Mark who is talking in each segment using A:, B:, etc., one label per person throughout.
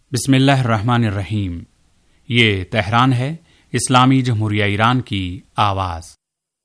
A: بسم اللہ الرحمن الرحیم۔ یہ تہران ہے، اسلامی جمہوریہ ایران کی آواز۔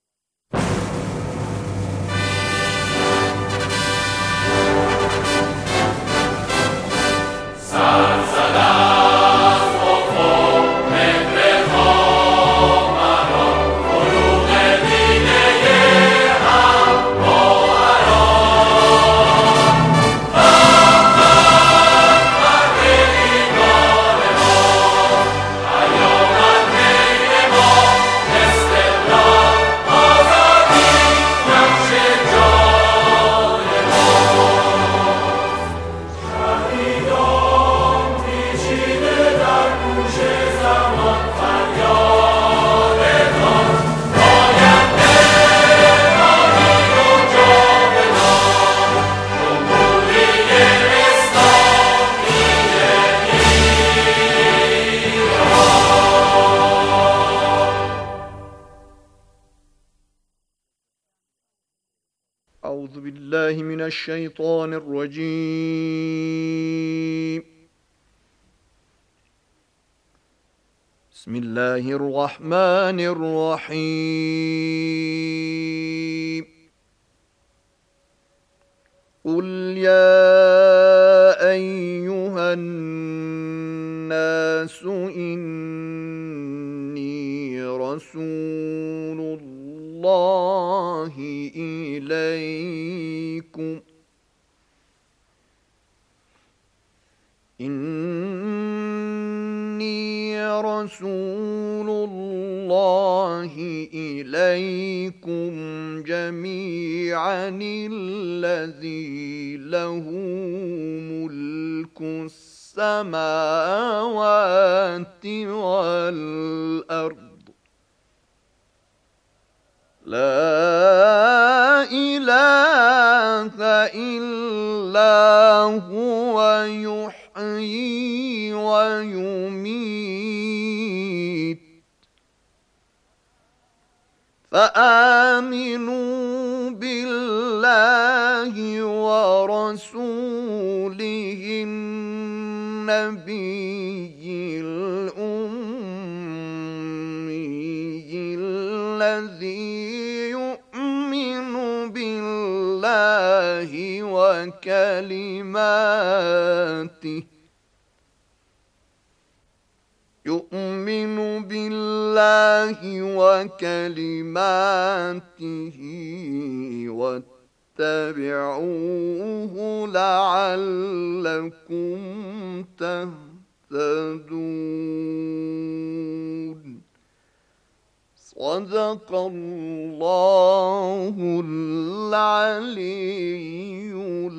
B: اعوذ باللہ من الشیطان الرجیم، بسم اللہ الرحمن الرحیم۔ قل یا ایہا الناس انی رسول اللہ إليكم إني رسول الله إليكم جميعا الذي له ملك السماوات والأرض لا إله إلا هو يحيي ويميت فآمنوا بالله ورسوله النبي الأمي الذي يؤمن بالله وكلماته واتبعوه لعلكم تهتدون۔ صدق اللہ العلی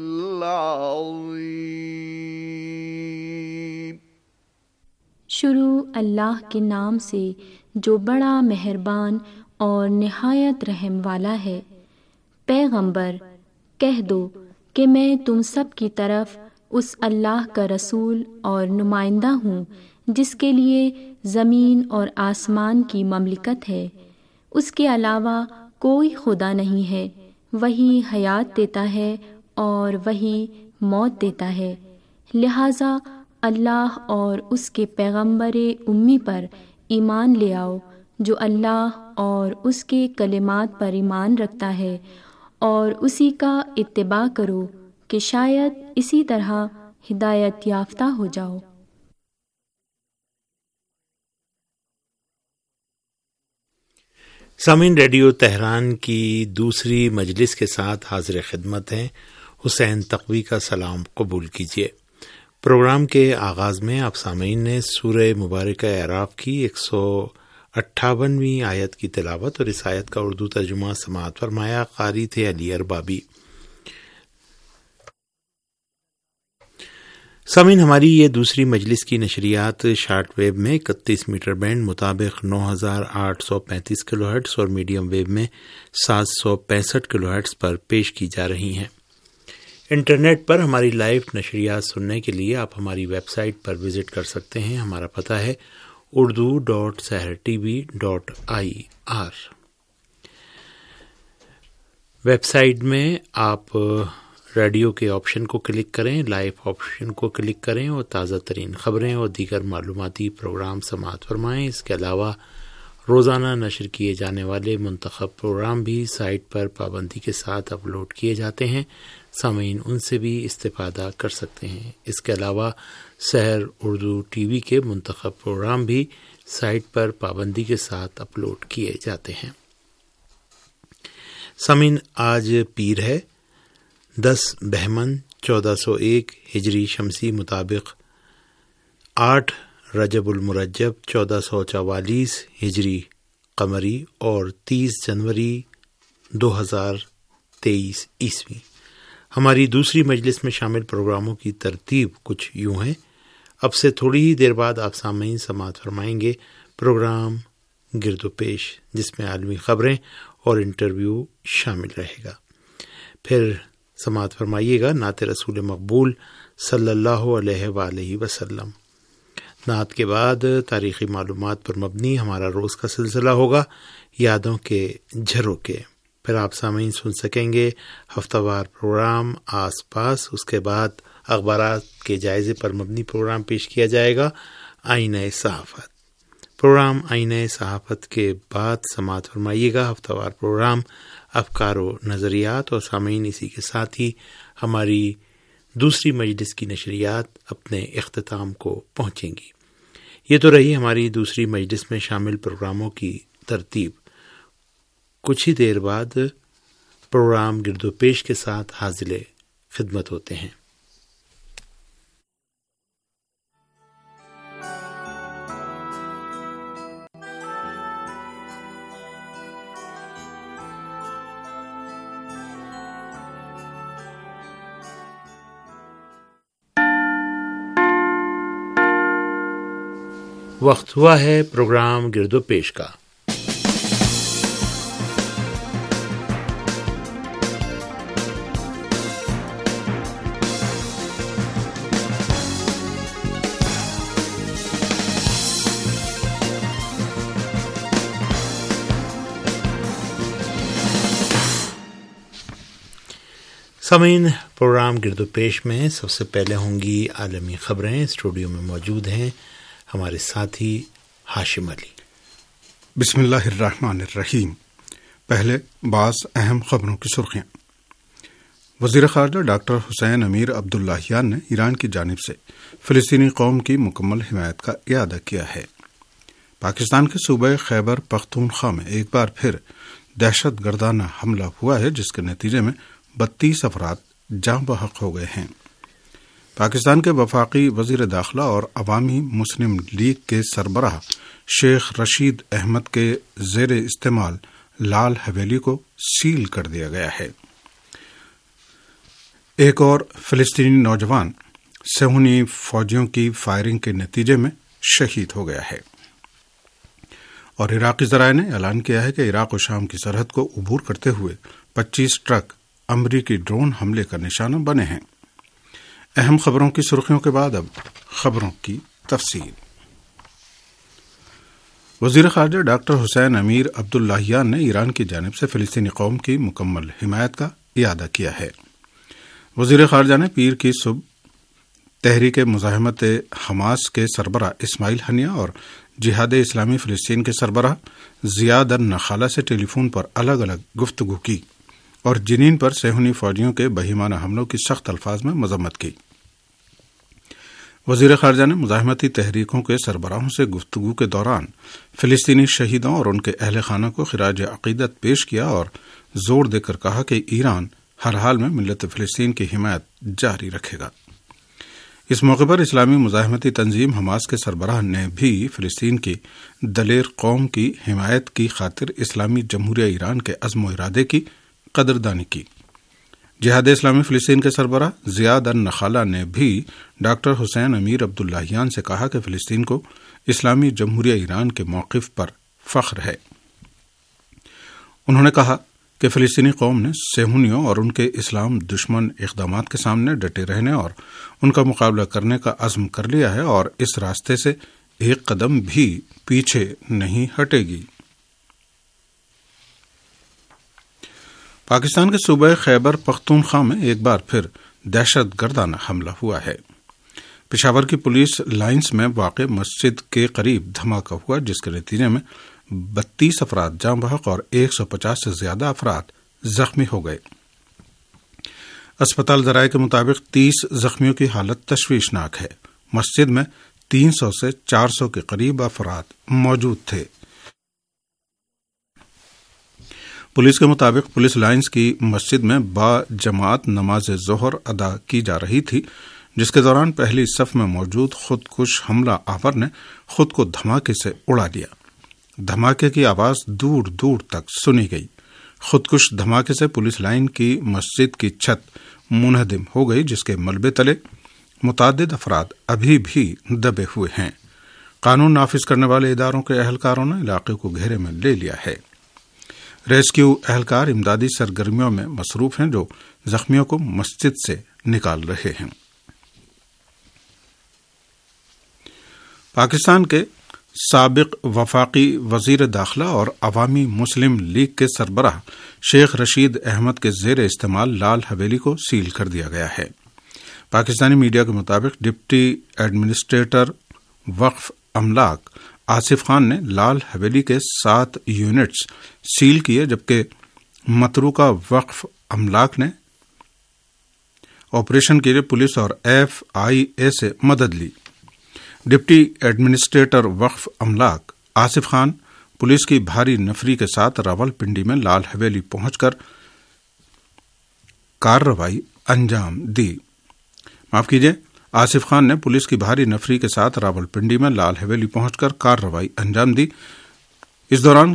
B: العظیم۔
C: شروع اللہ کے نام سے جو بڑا مہربان اور نہایت رحم والا ہے۔ پیغمبر کہہ دو کہ میں تم سب کی طرف اس اللہ کا رسول اور نمائندہ ہوں جس کے لیے زمین اور آسمان کی مملکت ہے، اس کے علاوہ کوئی خدا نہیں ہے، وہی حیات دیتا ہے اور وہی موت دیتا ہے، لہٰذا اللہ اور اس کے پیغمبر امی پر ایمان لے آؤ جو اللہ اور اس کے کلمات پر ایمان رکھتا ہے، اور اسی کا اتباع کرو کہ شاید اسی طرح ہدایت یافتہ ہو جاؤ۔
D: سامعین، ریڈیو تہران کی دوسری مجلس کے ساتھ حاضر خدمت ہیں حسین تقوی کا سلام قبول کیجیے۔ پروگرام کے آغاز میں آپ سامعین نے سورہ مبارکہ اعراف کی 158ویں آیت کی تلاوت اور اس آیت کا اردو ترجمہ سماعت فرمایا۔ قاری تھے علی اربابی۔ سامعین، ہماری یہ دوسری مجلس کی نشریات شارٹ ویو میں 31 میٹر بینڈ مطابق 9835 کلو ہرٹز اور میڈیم ویو میں 765 کلو ہرٹز پر پیش کی جا رہی ہیں۔ انٹرنیٹ پر ہماری لائیو نشریات سننے کے لیے آپ ہماری ویب سائٹ پر وزٹ کر سکتے ہیں۔ ہمارا پتہ ہے urdu.sehrtv.ir۔ ویب سائٹ میں آپ ریڈیو کے آپشن کو کلک کریں، لائیو آپشن کو کلک کریں اور تازہ ترین خبریں اور دیگر معلوماتی پروگرام سماعت فرمائیں۔ اس کے علاوہ روزانہ نشر کیے جانے والے منتخب پروگرام بھی سائٹ پر پابندی کے ساتھ اپلوڈ کیے جاتے ہیں، سامعین ان سے بھی استفادہ کر سکتے ہیں۔ اس کے علاوہ سحر اردو ٹی وی کے منتخب پروگرام بھی سائٹ پر پابندی کے ساتھ اپلوڈ کیے جاتے ہیں۔ سامعین، آج پیر ہے، 10 بہمن 1401 ہجری شمسی مطابق 8 رجب المرجب 1444 ہجری قمری اور 30 جنوری 2023 عیسوی۔ ہماری دوسری مجلس میں شامل پروگراموں کی ترتیب کچھ یوں ہے۔ اب سے تھوڑی ہی دیر بعد آپ سامعین سماعت فرمائیں گے پروگرام گرد و پیش، جس میں عالمی خبریں اور انٹرویو شامل رہے گا۔ پھر سماعت فرمائیے گا نعت رسول مقبول صلی اللہ علیہ وآلہ وسلم۔ نعت کے بعد تاریخی معلومات پر مبنی ہمارا روز کا سلسلہ ہوگا، یادوں کے جھروکے۔ پھر آپ سامعین سن سکیں گے ہفتہ وار پروگرام آس پاس۔ اس کے بعد اخبارات کے جائزے پر مبنی پروگرام پیش کیا جائے گا، آئینہ صحافت۔ پروگرام آئینہ صحافت کے بعد سماعت فرمائیے گا ہفتہ وار پروگرام افکار و نظریات، اور سامعین اسی کے ساتھ ہی ہماری دوسری مجلس کی نشریات اپنے اختتام کو پہنچیں گی۔ یہ تو رہی ہماری دوسری مجلس میں شامل پروگراموں کی ترتیب۔ کچھ ہی دیر بعد پروگرام گرد و پیش کے ساتھ حاضر خدمت ہوتے ہیں۔ وقت ہوا ہے پروگرام گرد و پیش کا۔ سامعین، پروگرام گرد و پیش میں سب سے پہلے ہوں گی عالمی خبریں۔ اسٹوڈیو میں موجود ہیں ہمارے ساتھی ہاشم علی۔
E: بسم اللہ الرحمن الرحیم۔ پہلے بعض اہم خبروں کی سرخیاں۔ وزیر خارجہ ڈاکٹر حسین امیر عبداللہیان نے ایران کی جانب سے فلسطینی قوم کی مکمل حمایت کا اعادہ کیا ہے۔ پاکستان کے صوبہ خیبر پختونخوا میں ایک بار پھر دہشت گردانہ حملہ ہوا ہے، جس کے نتیجے میں 32 افراد جاں بحق ہو گئے ہیں۔ پاکستان کے وفاقی وزیر داخلہ اور عوامی مسلم لیگ کے سربراہ شیخ رشید احمد کے زیر استعمال لال حویلی کو سیل کر دیا گیا ہے۔ ایک اور فلسطینی نوجوان صہیونی فوجیوں کی فائرنگ کے نتیجے میں شہید ہو گیا ہے۔ اور عراقی ذرائع نے اعلان کیا ہے کہ عراق و شام کی سرحد کو عبور کرتے ہوئے 25 ٹرک امریکی ڈرون حملے کا نشانہ بنے ہیں۔ اہم خبروں کی سرخیوں کے بعد اب خبروں کی تفصیل۔ وزیر خارجہ ڈاکٹر حسین امیر عبداللہیان نے ایران کی جانب سے فلسطینی قوم کی مکمل حمایت کا اعادہ کیا ہے۔ وزیر خارجہ نے پیر کی صبح تحریک مزاحمت حماس کے سربراہ اسماعیل ہنیہ اور جہاد اسلامی فلسطین کے سربراہ زیاد النخالہ سے ٹیلی فون پر الگ الگ گفتگو کی اور جنین پر صہیونی فوجیوں کے بہیمانہ حملوں کی سخت الفاظ میں مذمت کی۔ وزیر خارجہ نے مزاحمتی تحریکوں کے سربراہوں سے گفتگو کے دوران فلسطینی شہیدوں اور ان کے اہل خانہ کو خراج عقیدت پیش کیا اور زور دے کر کہا کہ ایران ہر حال میں ملت فلسطین کی حمایت جاری رکھے گا۔ اس موقع پر اسلامی مزاحمتی تنظیم حماس کے سربراہ نے بھی فلسطین کی دلیر قوم کی حمایت کی خاطر اسلامی جمہوریہ ایران کے عزم و ارادے کی قدردانی کی۔ جہاد اسلامی فلسطین کے سربراہ زیاد النخالہ نے بھی ڈاکٹر حسین امیر عبداللہیان سے کہا کہ فلسطین کو اسلامی جمہوریہ ایران کے موقف پر فخر ہے۔ انہوں نے کہا کہ فلسطینی قوم نے صہیونیوں اور ان کے اسلام دشمن اقدامات کے سامنے ڈٹے رہنے اور ان کا مقابلہ کرنے کا عزم کر لیا ہے اور اس راستے سے ایک قدم بھی پیچھے نہیں ہٹے گی۔ پاکستان کے صوبہ خیبر پختونخوا میں ایک بار پھر دہشت گردانہ حملہ ہوا ہے۔ پشاور کی پولیس لائنز میں واقع مسجد کے قریب دھماکہ ہوا، جس کے نتیجے میں 32 افراد جاں بحق اور 150 سے زیادہ افراد زخمی ہو گئے۔ اسپتال ذرائع کے مطابق 30 زخمیوں کی حالت تشویشناک ہے۔ مسجد میں 300 سے 400 کے قریب افراد موجود تھے۔ پولیس کے مطابق پولیس لائنز کی مسجد میں با جماعت نماز ظہر ادا کی جا رہی تھی، جس کے دوران پہلی صف میں موجود خودکش حملہ آور نے خود کو دھماکے سے اڑا دیا۔ دھماکے کی آواز دور دور تک سنی گئی۔ خودکش دھماکے سے پولیس لائن کی مسجد کی چھت منہدم ہو گئی، جس کے ملبے تلے متعدد افراد ابھی بھی دبے ہوئے ہیں۔ قانون نافذ کرنے والے اداروں کے اہلکاروں نے علاقے کو گھیرے میں لے لیا ہے۔ ریسکیو اہلکار امدادی سرگرمیوں میں مصروف ہیں، جو زخمیوں کو مسجد سے نکال رہے ہیں۔ پاکستان کے سابق وفاقی وزیر داخلہ اور عوامی مسلم لیگ کے سربراہ شیخ رشید احمد کے زیر استعمال لال حویلی کو سیل کر دیا گیا ہے۔ پاکستانی میڈیا کے مطابق ڈپٹی ایڈمنسٹریٹر وقف املاک آصف خان نے لال حویلی کے 7 یونٹس سیل کیے، جبکہ متروکہ وقف املاک نے آپریشن کے لیے پولیس اور FIA سے مدد لی۔ ڈپٹی ایڈمنسٹریٹر وقف املاک آصف خان پولیس کی بھاری نفری کے ساتھ راولپنڈی میں لال حویلی پہنچ کر کارروائی انجام دی۔ آصف خان نے پولیس کی بھاری نفری کے ساتھ راولپنڈی میں لال حویلی پہنچ کر کارروائی انجام دی۔ اس دوران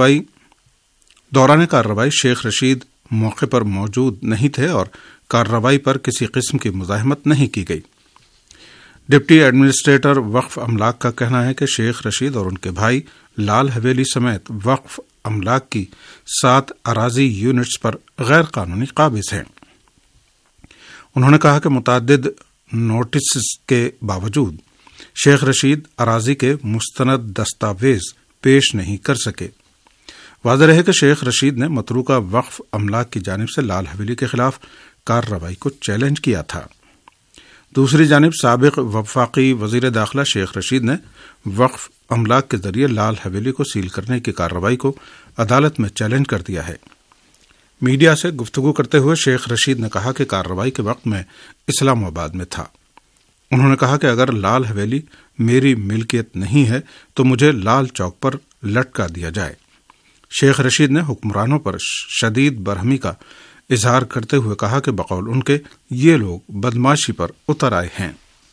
E: کارروائی شیخ رشید موقع پر موجود نہیں تھے اور کارروائی پر کسی قسم کی مزاحمت نہیں کی گئی۔ ڈپٹی ایڈمنسٹریٹر وقف املاک کا کہنا ہے کہ شیخ رشید اور ان کے بھائی لال حویلی سمیت وقف املاک کی 7 اراضی یونٹس پر غیر قانونی قابض ہیں۔ انہوں نے کہا کہ متعدد نوٹس کے باوجود شیخ رشید اراضی کے مستند دستاویز پیش نہیں کر سکے۔ واضح رہے کہ شیخ رشید نے متروکہ وقف املاک کی جانب سے لال حویلی کے خلاف کارروائی کو چیلنج کیا تھا۔ دوسری جانب سابق وفاقی وزیر داخلہ شیخ رشید نے وقف املاک کے ذریعے لال حویلی کو سیل کرنے کی کارروائی کو عدالت میں چیلنج کر دیا ہے۔ میڈیا سے گفتگو کرتے ہوئے شیخ رشید نے کہا کہ کارروائی کے وقت میں اسلام آباد میں تھا۔ انہوں نے کہا کہ اگر لال حویلی میری ملکیت نہیں ہے تو مجھے لال چوک پر لٹکا دیا جائے۔ شیخ رشید نے حکمرانوں پر شدید برہمی کا اظہار کرتے ہوئے کہا کہ بقول ان کے یہ لوگ بدماشی پر اتر آئے ہیں۔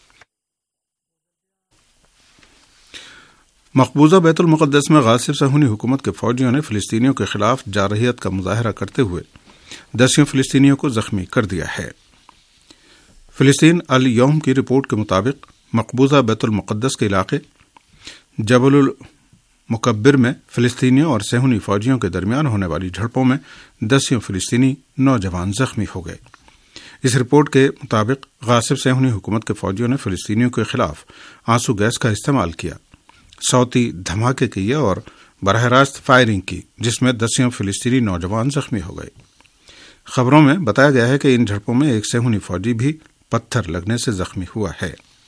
E: مقبوضہ بیت المقدس میں غاصب صہیونی حکومت کے فوجیوں نے فلسطینیوں کے خلاف جارحیت کا مظاہرہ کرتے ہوئے 10 فلسطینیوں کو زخمی کر دیا ہے۔ فلسطین الیوم کی رپورٹ کے مطابق مقبوضہ بیت المقدس کے علاقے جبل المکبر میں فلسطینیوں اور صہیونی فوجیوں کے درمیان ہونے والی جھڑپوں میں 10 فلسطینی نوجوان زخمی ہو گئے۔ اس رپورٹ کے مطابق غاصب صہیونی حکومت کے فوجیوں نے فلسطینیوں کے خلاف آنسو گیس کا استعمال کیا، صوتی دھماکے کیے اور براہ راست فائرنگ کی، جس میں 10 فلسطینی نوجوان زخمی ہو گئے۔ خبروں میں بتایا گیا ہے کہ ان جھڑپوں میں ایک صہیونی فوجی بھی پتھر لگنے سے زخمی ہوا ہے۔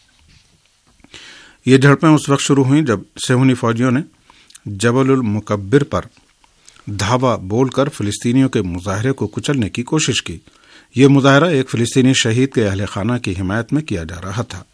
E: یہ جھڑپیں اس وقت شروع ہوئیں جب صہیونی فوجیوں نے جبل المکبر پر دھاوا بول کر فلسطینیوں کے مظاہرے کو کچلنے کی کوشش کی۔ یہ مظاہرہ ایک فلسطینی شہید کے اہل خانہ کی حمایت میں کیا جا رہا تھا۔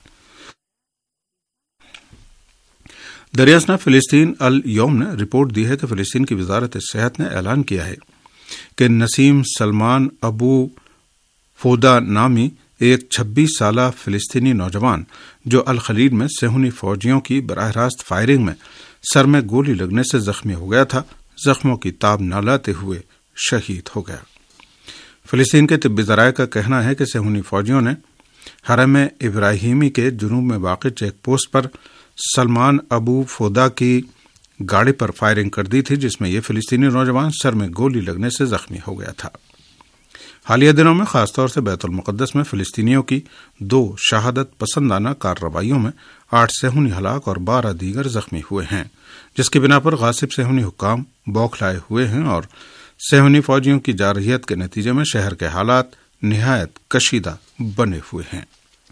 E: دریاسنا فلسطین الیوم نے رپورٹ دی ہے کہ فلسطین کی وزارت صحت نے اعلان کیا ہے کہ نسیم سلمان ابو فودا نامی ایک 26 سالہ فلسطینی نوجوان جو الخلیل میں صہیونی فوجیوں کی براہ راست فائرنگ میں سر میں گولی لگنے سے زخمی ہو گیا تھا، زخموں کی تاب نہ لاتے ہوئے شہید ہو گیا۔ فلسطین کے طبی ذرائع کا کہنا ہے کہ صہیونی فوجیوں نے حرم ابراہیمی کے جنوب میں واقع چیک پوسٹ پر سلمان ابو فودا کی گاڑی پر فائرنگ کر دی تھی، جس میں یہ فلسطینی نوجوان سر میں گولی لگنے سے زخمی ہو گیا تھا۔ حالیہ دنوں میں خاص طور سے بیت المقدس میں فلسطینیوں کی 2 شہادت پسندانہ کارروائیوں میں 8 صہیونی ہلاک اور 12 دیگر زخمی ہوئے ہیں، جس کی بنا پر غاصب صہیونی حکام بوکھلائے ہوئے ہیں اور صہیونی فوجیوں کی جارحیت کے نتیجے میں شہر کے حالات نہایت کشیدہ بنے ہوئے ہیں۔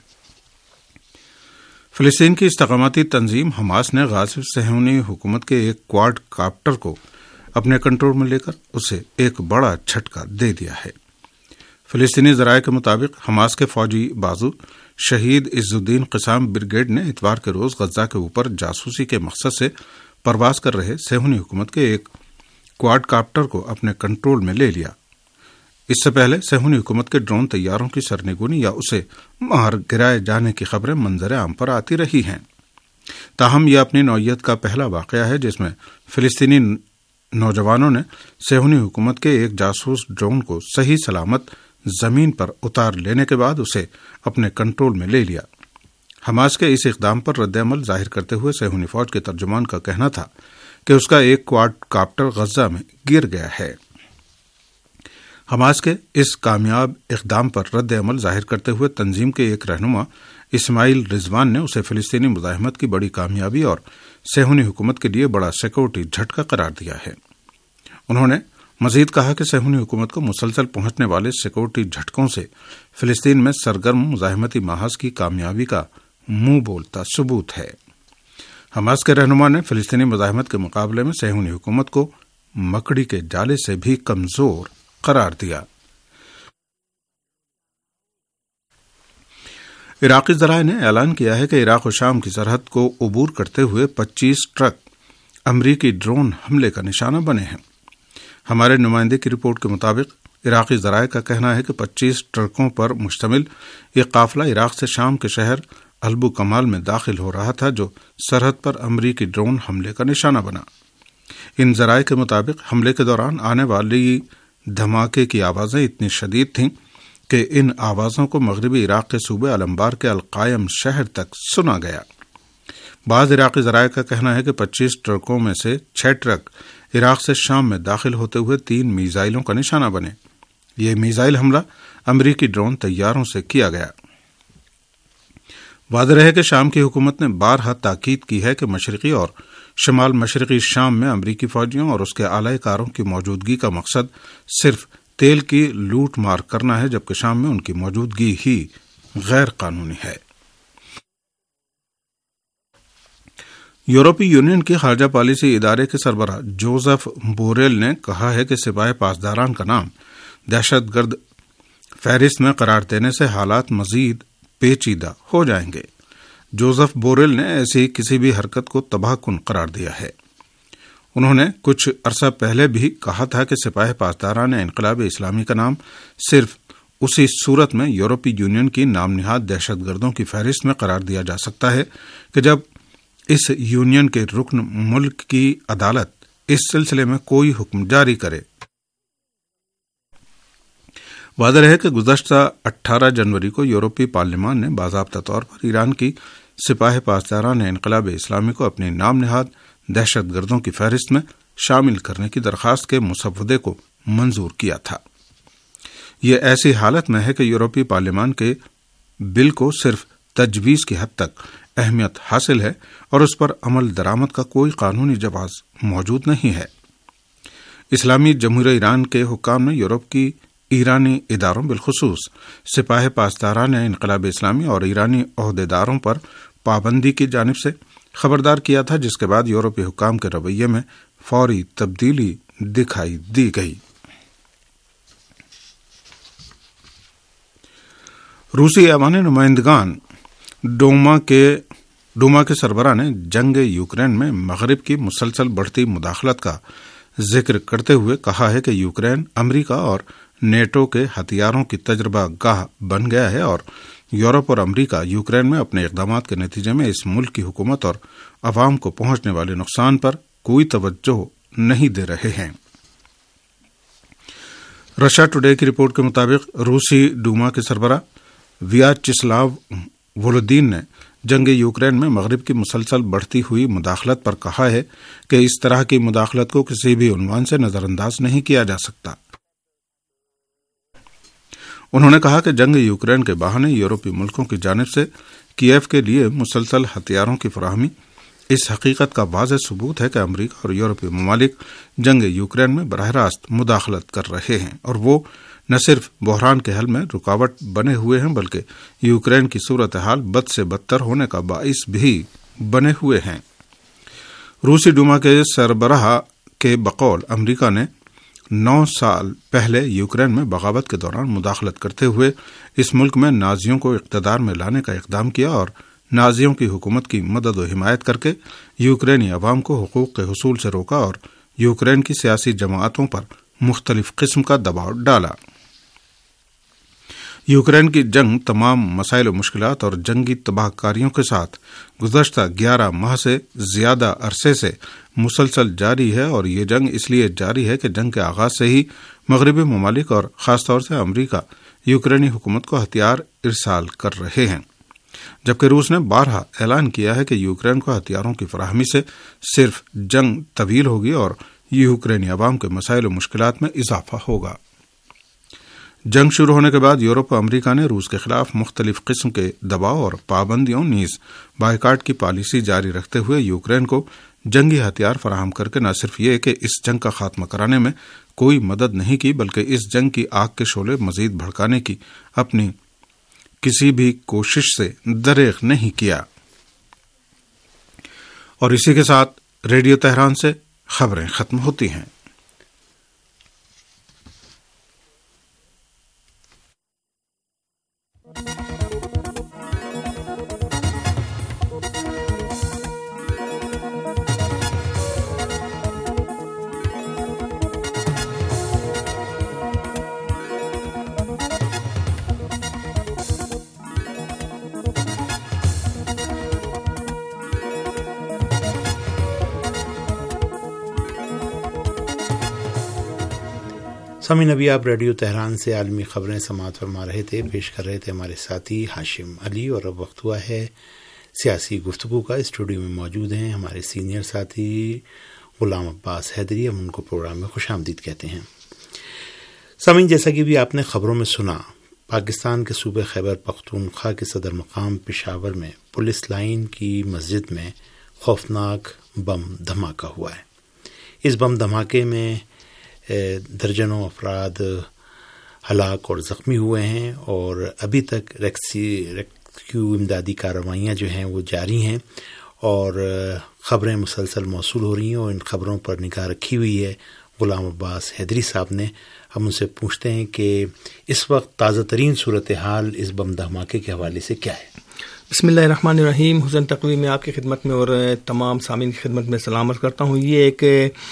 E: فلسطین کی استقامتی تنظیم حماس نے غاصب صہیونی حکومت کے ایک کوارڈ کاپٹر کو اپنے کنٹرول میں لے کر اسے ایک بڑا جھٹکا دے دیا ہے۔ فلسطینی ذرائع کے مطابق حماس کے فوجی بازو شہید عز الدین قسام بریگیڈ نے اتوار کے روز غزہ کے اوپر جاسوسی کے مقصد سے پرواز کر رہے صہیونی حکومت کے ایک کوارڈ کاپٹر کو اپنے کنٹرول میں لے لیا۔ اس سے پہلے صہیونی حکومت کے ڈرون طیاروں کی سرنگونی یا اسے مار گرائے جانے کی خبریں منظر عام پر آتی رہی ہیں۔ تاہم یہ اپنی نوعیت کا پہلا واقعہ ہے جس میں فلسطینی نوجوانوں نے صہیونی حکومت کے ایک جاسوس ڈرون کو صحیح سلامت زمین پر اتار لینے کے بعد اسے اپنے کنٹرول میں لے لیا۔ حماس کے اس اقدام پر رد عمل ظاہر کرتے ہوئے صہیونی فوج کے ترجمان کا کہنا تھا کہ اس کا ایک کوارڈ کاپٹر غزہ میں گر گیا ہے۔ حماس کے اس کامیاب اقدام پر رد عمل ظاہر کرتے ہوئے تنظیم کے ایک رہنما اسماعیل رضوان نے اسے فلسطینی مزاحمت کی بڑی کامیابی اور صہیونی حکومت کے لیے بڑا سیکورٹی جھٹکا قرار دیا ہے۔ انہوں نے مزید کہا کہ صہیونی حکومت کو مسلسل پہنچنے والے سیکورٹی جھٹکوں سے فلسطین میں سرگرم مزاحمتی محاذ کی کامیابی کا منہ بولتا ثبوت ہے۔ حماس کے رہنما نے فلسطینی مزاحمت کے مقابلے میں صہیونی حکومت کو مکڑی کے جالے سے بھی کمزور قرار دیا۔ عراقی ذرائع نے اعلان کیا ہے کہ عراق و شام کی سرحد کو عبور کرتے ہوئے 25 ٹرک امریکی ڈرون حملے کا نشانہ بنے ہیں۔ ہمارے نمائندے کی رپورٹ کے مطابق عراقی ذرائع کا کہنا ہے کہ 25 ٹرکوں پر مشتمل یہ قافلہ عراق سے شام کے شہر البو کمال میں داخل ہو رہا تھا جو سرحد پر امریکی ڈرون حملے کا نشانہ بنا۔ ان ذرائع کے مطابق حملے کے دوران آنے والی دھماکے کی آوازیں اتنی شدید تھیں کہ ان آوازوں کو مغربی عراق کے صوبے الانبار کے القائم شہر تک سنا گیا۔ بعض عراقی ذرائع کا کہنا ہے کہ 25 ٹرکوں میں سے 6 ٹرک عراق سے شام میں داخل ہوتے ہوئے 3 میزائلوں کا نشانہ بنے۔ یہ میزائل حملہ امریکی ڈرون طیاروں سے کیا گیا۔ واضح ہے کہ شام کی حکومت نے بارہا تاکید کی ہے کہ مشرقی اور شمال مشرقی شام میں امریکی فوجیوں اور اس کے اعلی کاروں کی موجودگی کا مقصد صرف تیل کی لوٹ مار کرنا ہے، جبکہ شام میں ان کی موجودگی ہی غیر قانونی ہے۔ یورپی یونین کے خارجہ پالیسی ادارے کے سربراہ جوزف بوریل نے کہا ہے کہ سپاہ پاسداران کا نام دہشت گرد فہرست میں قرار دینے سے حالات مزید پیچیدہ ہو جائیں گے۔ جوزف بوریل نے ایسی کسی بھی حرکت کو تباہ کن قرار دیا ہے۔ انہوں نے کچھ عرصہ پہلے بھی کہا تھا کہ سپاہ پاسداران انقلاب اسلامی کا نام صرف اسی صورت میں یورپی یونین کی نام نہاد دہشت گردوں کی فہرست میں قرار دیا جا سکتا ہے کہ جب اس یونین کے رکن ملک کی عدالت اس سلسلے میں کوئی حکم جاری کرے۔ واضح ہے کہ گزشتہ 18 جنوری کو یورپی پارلیمان نے باضابطہ طور پر ایران کی سپاہ پاسداران انقلاب اسلامی کو اپنی نام نہاد دہشت گردوں کی فہرست میں شامل کرنے کی درخواست کے مسودے کو منظور کیا تھا۔ یہ ایسی حالت میں ہے کہ یورپی پارلیمان کے بل کو صرف تجویز کی حد تک اہمیت حاصل ہے اور اس پر عمل درآمد کا کوئی قانونی جواز موجود نہیں ہے۔ اسلامی جمہوریہ ایران کے حکام نے یورپ کی ایرانی اداروں بالخصوص سپاہ پاسداران انقلاب اسلامی اور ایرانی عہدیداروں پر پابندی کی جانب سے خبردار کیا تھا، جس کے بعد یورپی حکام کے رویے میں فوری تبدیلی دکھائی دی گئی۔ روسی ایوان نمائندگان ڈوما کے سربراہ نے جنگ یوکرین میں مغرب کی مسلسل بڑھتی مداخلت کا ذکر کرتے ہوئے کہا ہے کہ یوکرین امریکہ اور نیٹو کے ہتھیاروں کی تجربہ گاہ بن گیا ہے اور یورپ اور امریکہ یوکرین میں اپنے اقدامات کے نتیجے میں اس ملک کی حکومت اور عوام کو پہنچنے والے نقصان پر کوئی توجہ نہیں دے رہے ہیں۔ رشیا ٹوڈے کی رپورٹ کے مطابق روسی ڈوما کے سربراہ ویاچسلاو وولودین نے جنگ یوکرین میں مغرب کی مسلسل بڑھتی ہوئی مداخلت پر کہا ہے کہ اس طرح کی مداخلت کو کسی بھی عنوان سے نظر انداز نہیں کیا جا سکتا۔ انہوں نے کہا کہ جنگ یوکرین کے بہانے یورپی ملکوں کی جانب سے کیف کے لیے مسلسل ہتھیاروں کی فراہمی اس حقیقت کا واضح ثبوت ہے کہ امریکہ اور یورپی ممالک جنگ یوکرین میں براہ راست مداخلت کر رہے ہیں، اور وہ نہ صرف بحران کے حل میں رکاوٹ بنے ہوئے ہیں بلکہ یوکرین کی صورتحال بد سے بدتر ہونے کا باعث بھی بنے ہوئے ہیں۔ روسی ڈوما کے سربراہ کے بقول امریکہ نے 9 سال پہلے یوکرین میں بغاوت کے دوران مداخلت کرتے ہوئے اس ملک میں نازیوں کو اقتدار میں لانے کا اقدام کیا اور نازیوں کی حکومت کی مدد و حمایت کر کے یوکرینی عوام کو حقوق کے حصول سے روکا اور یوکرین کی سیاسی جماعتوں پر مختلف قسم کا دباؤ ڈالا۔ یوکرین کی جنگ تمام مسائل و مشکلات اور جنگی تباہ کاریوں کے ساتھ گزشتہ 11 ماہ سے زیادہ عرصے سے مسلسل جاری ہے، اور یہ جنگ اس لیے جاری ہے کہ جنگ کے آغاز سے ہی مغربی ممالک اور خاص طور سے امریکہ یوکرینی حکومت کو ہتھیار ارسال کر رہے ہیں، جبکہ روس نے بارہا اعلان کیا ہے کہ یوکرین کو ہتھیاروں کی فراہمی سے صرف جنگ طویل ہوگی اور یوکرینی عوام کے مسائل و مشکلات میں اضافہ ہوگا۔ جنگ شروع ہونے کے بعد یورپ و امریکہ نے روس کے خلاف مختلف قسم کے دباؤ اور پابندیوں نیز بائیکاٹ کی پالیسی جاری رکھتے ہوئے یوکرین کو جنگی ہتھیار فراہم کر کے نہ صرف یہ کہ اس جنگ کا خاتمہ کرانے میں کوئی مدد نہیں کی بلکہ اس جنگ کی آگ کے شعلے مزید بھڑکانے کی اپنی کسی بھی کوشش سے دریغ نہیں کیا۔ اور اسی کے ساتھ ریڈیو تہران سے خبریں ختم ہوتی ہیں۔
D: سامعین، ابھی آپ ریڈیو تہران سے عالمی خبریں سماعت فرما رہے تھے، پیش کر رہے تھے ہمارے ساتھی ہاشم علی، اور اب وقت ہوا ہے سیاسی گفتگو کا۔ اسٹوڈیو میں موجود ہیں ہمارے سینئر ساتھی غلام عباس حیدری، ہم ان کو پروگرام میں خوش آمدید کہتے ہیں۔ سامعین، جیسا کہ بھی آپ نے خبروں میں سنا، پاکستان کے صوبے خیبر پختونخوا کے صدر مقام پشاور میں پولیس لائن کی مسجد میں خوفناک بم دھماکہ ہوا ہے۔ اس بم دھماکے میں درجنوں افراد ہلاک اور زخمی ہوئے ہیں، اور ابھی تک ریسکیو امدادی کارروائیاں جو ہیں وہ جاری ہیں، اور خبریں مسلسل موصول ہو رہی ہیں، اور ان خبروں پر نگاہ رکھی ہوئی ہے غلام عباس حیدری صاحب نے۔ ہم ان سے پوچھتے ہیں کہ اس وقت تازہ ترین صورتحال اس بم دھماکے کے حوالے سے کیا ہے۔
F: بسم اللہ الرحمن الرحیم۔ حسین تقوی میں آپ کی خدمت میں اور تمام سامعین کی خدمت میں سلامت کرتا ہوں۔ یہ ایک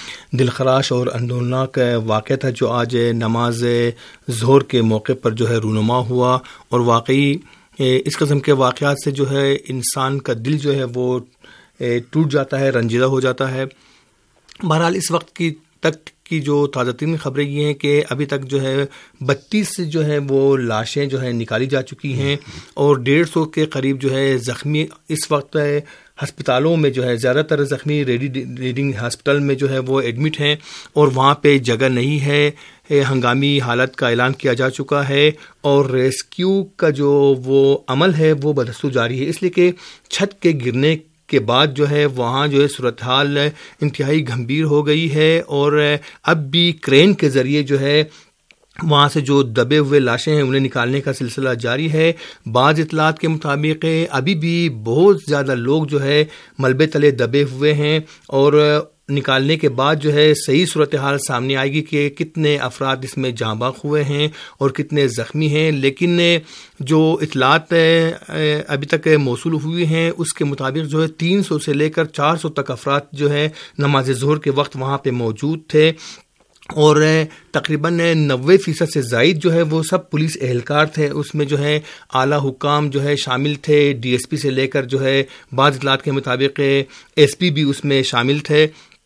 F: دلخراش اور اندولناک واقعہ تھا جو آج نماز ظہر کے موقع پر جو ہے رونما ہوا، اور واقعی اس قسم کے واقعات سے جو ہے انسان کا دل جو ہے وہ ٹوٹ جاتا ہے، رنجیدہ ہو جاتا ہے۔ بہرحال اس وقت کی تک کی جو تازہ ترین خبریں یہ ہیں کہ ابھی تک جو ہے 32 جو ہے وہ لاشیں جو ہے نکالی جا چکی ہیں، اور 150 کے قریب جو ہے زخمی اس وقت ہسپتالوں میں جو ہے زیادہ تر زخمی ریڈنگ ہسپتال میں جو ہے وہ ایڈمٹ ہیں، اور وہاں پہ جگہ نہیں ہے۔ ہنگامی حالت کا اعلان کیا جا چکا ہے، اور ریسکیو کا جو وہ عمل ہے وہ بدستور جاری ہے، اس لیے کہ چھت کے گرنے کے بعد جو ہے وہاں جو ہے صورتحال انتہائی گھمبیر ہو گئی ہے، اور اب بھی کرین کے ذریعے جو ہے وہاں سے جو دبے ہوئے لاشیں ہیں انہیں نکالنے کا سلسلہ جاری ہے۔ بعض اطلاعات کے مطابق ابھی بھی بہت زیادہ لوگ جو ہے ملبے تلے دبے ہوئے ہیں، اور نکالنے کے بعد جو ہے صحیح صورتحال سامنے آئے گی کہ کتنے افراد اس میں جاں بحق ہوئے ہیں اور کتنے زخمی ہیں۔ لیکن جو اطلاعات ابھی تک موصول ہوئی ہیں اس کے مطابق جو ہے 300 سے لے کر 400 تک افراد جو ہے نماز ظہر کے وقت وہاں پہ موجود تھے، اور تقریباً 90% سے زائد جو ہے وہ سب پولیس اہلکار تھے۔ اس میں جو ہے اعلیٰ حکام جو ہے شامل تھے، ڈی ایس پی سے لے کر جو ہے بعض اطلاعات کے مطابق ایس پی بھی اس میں شامل تھے،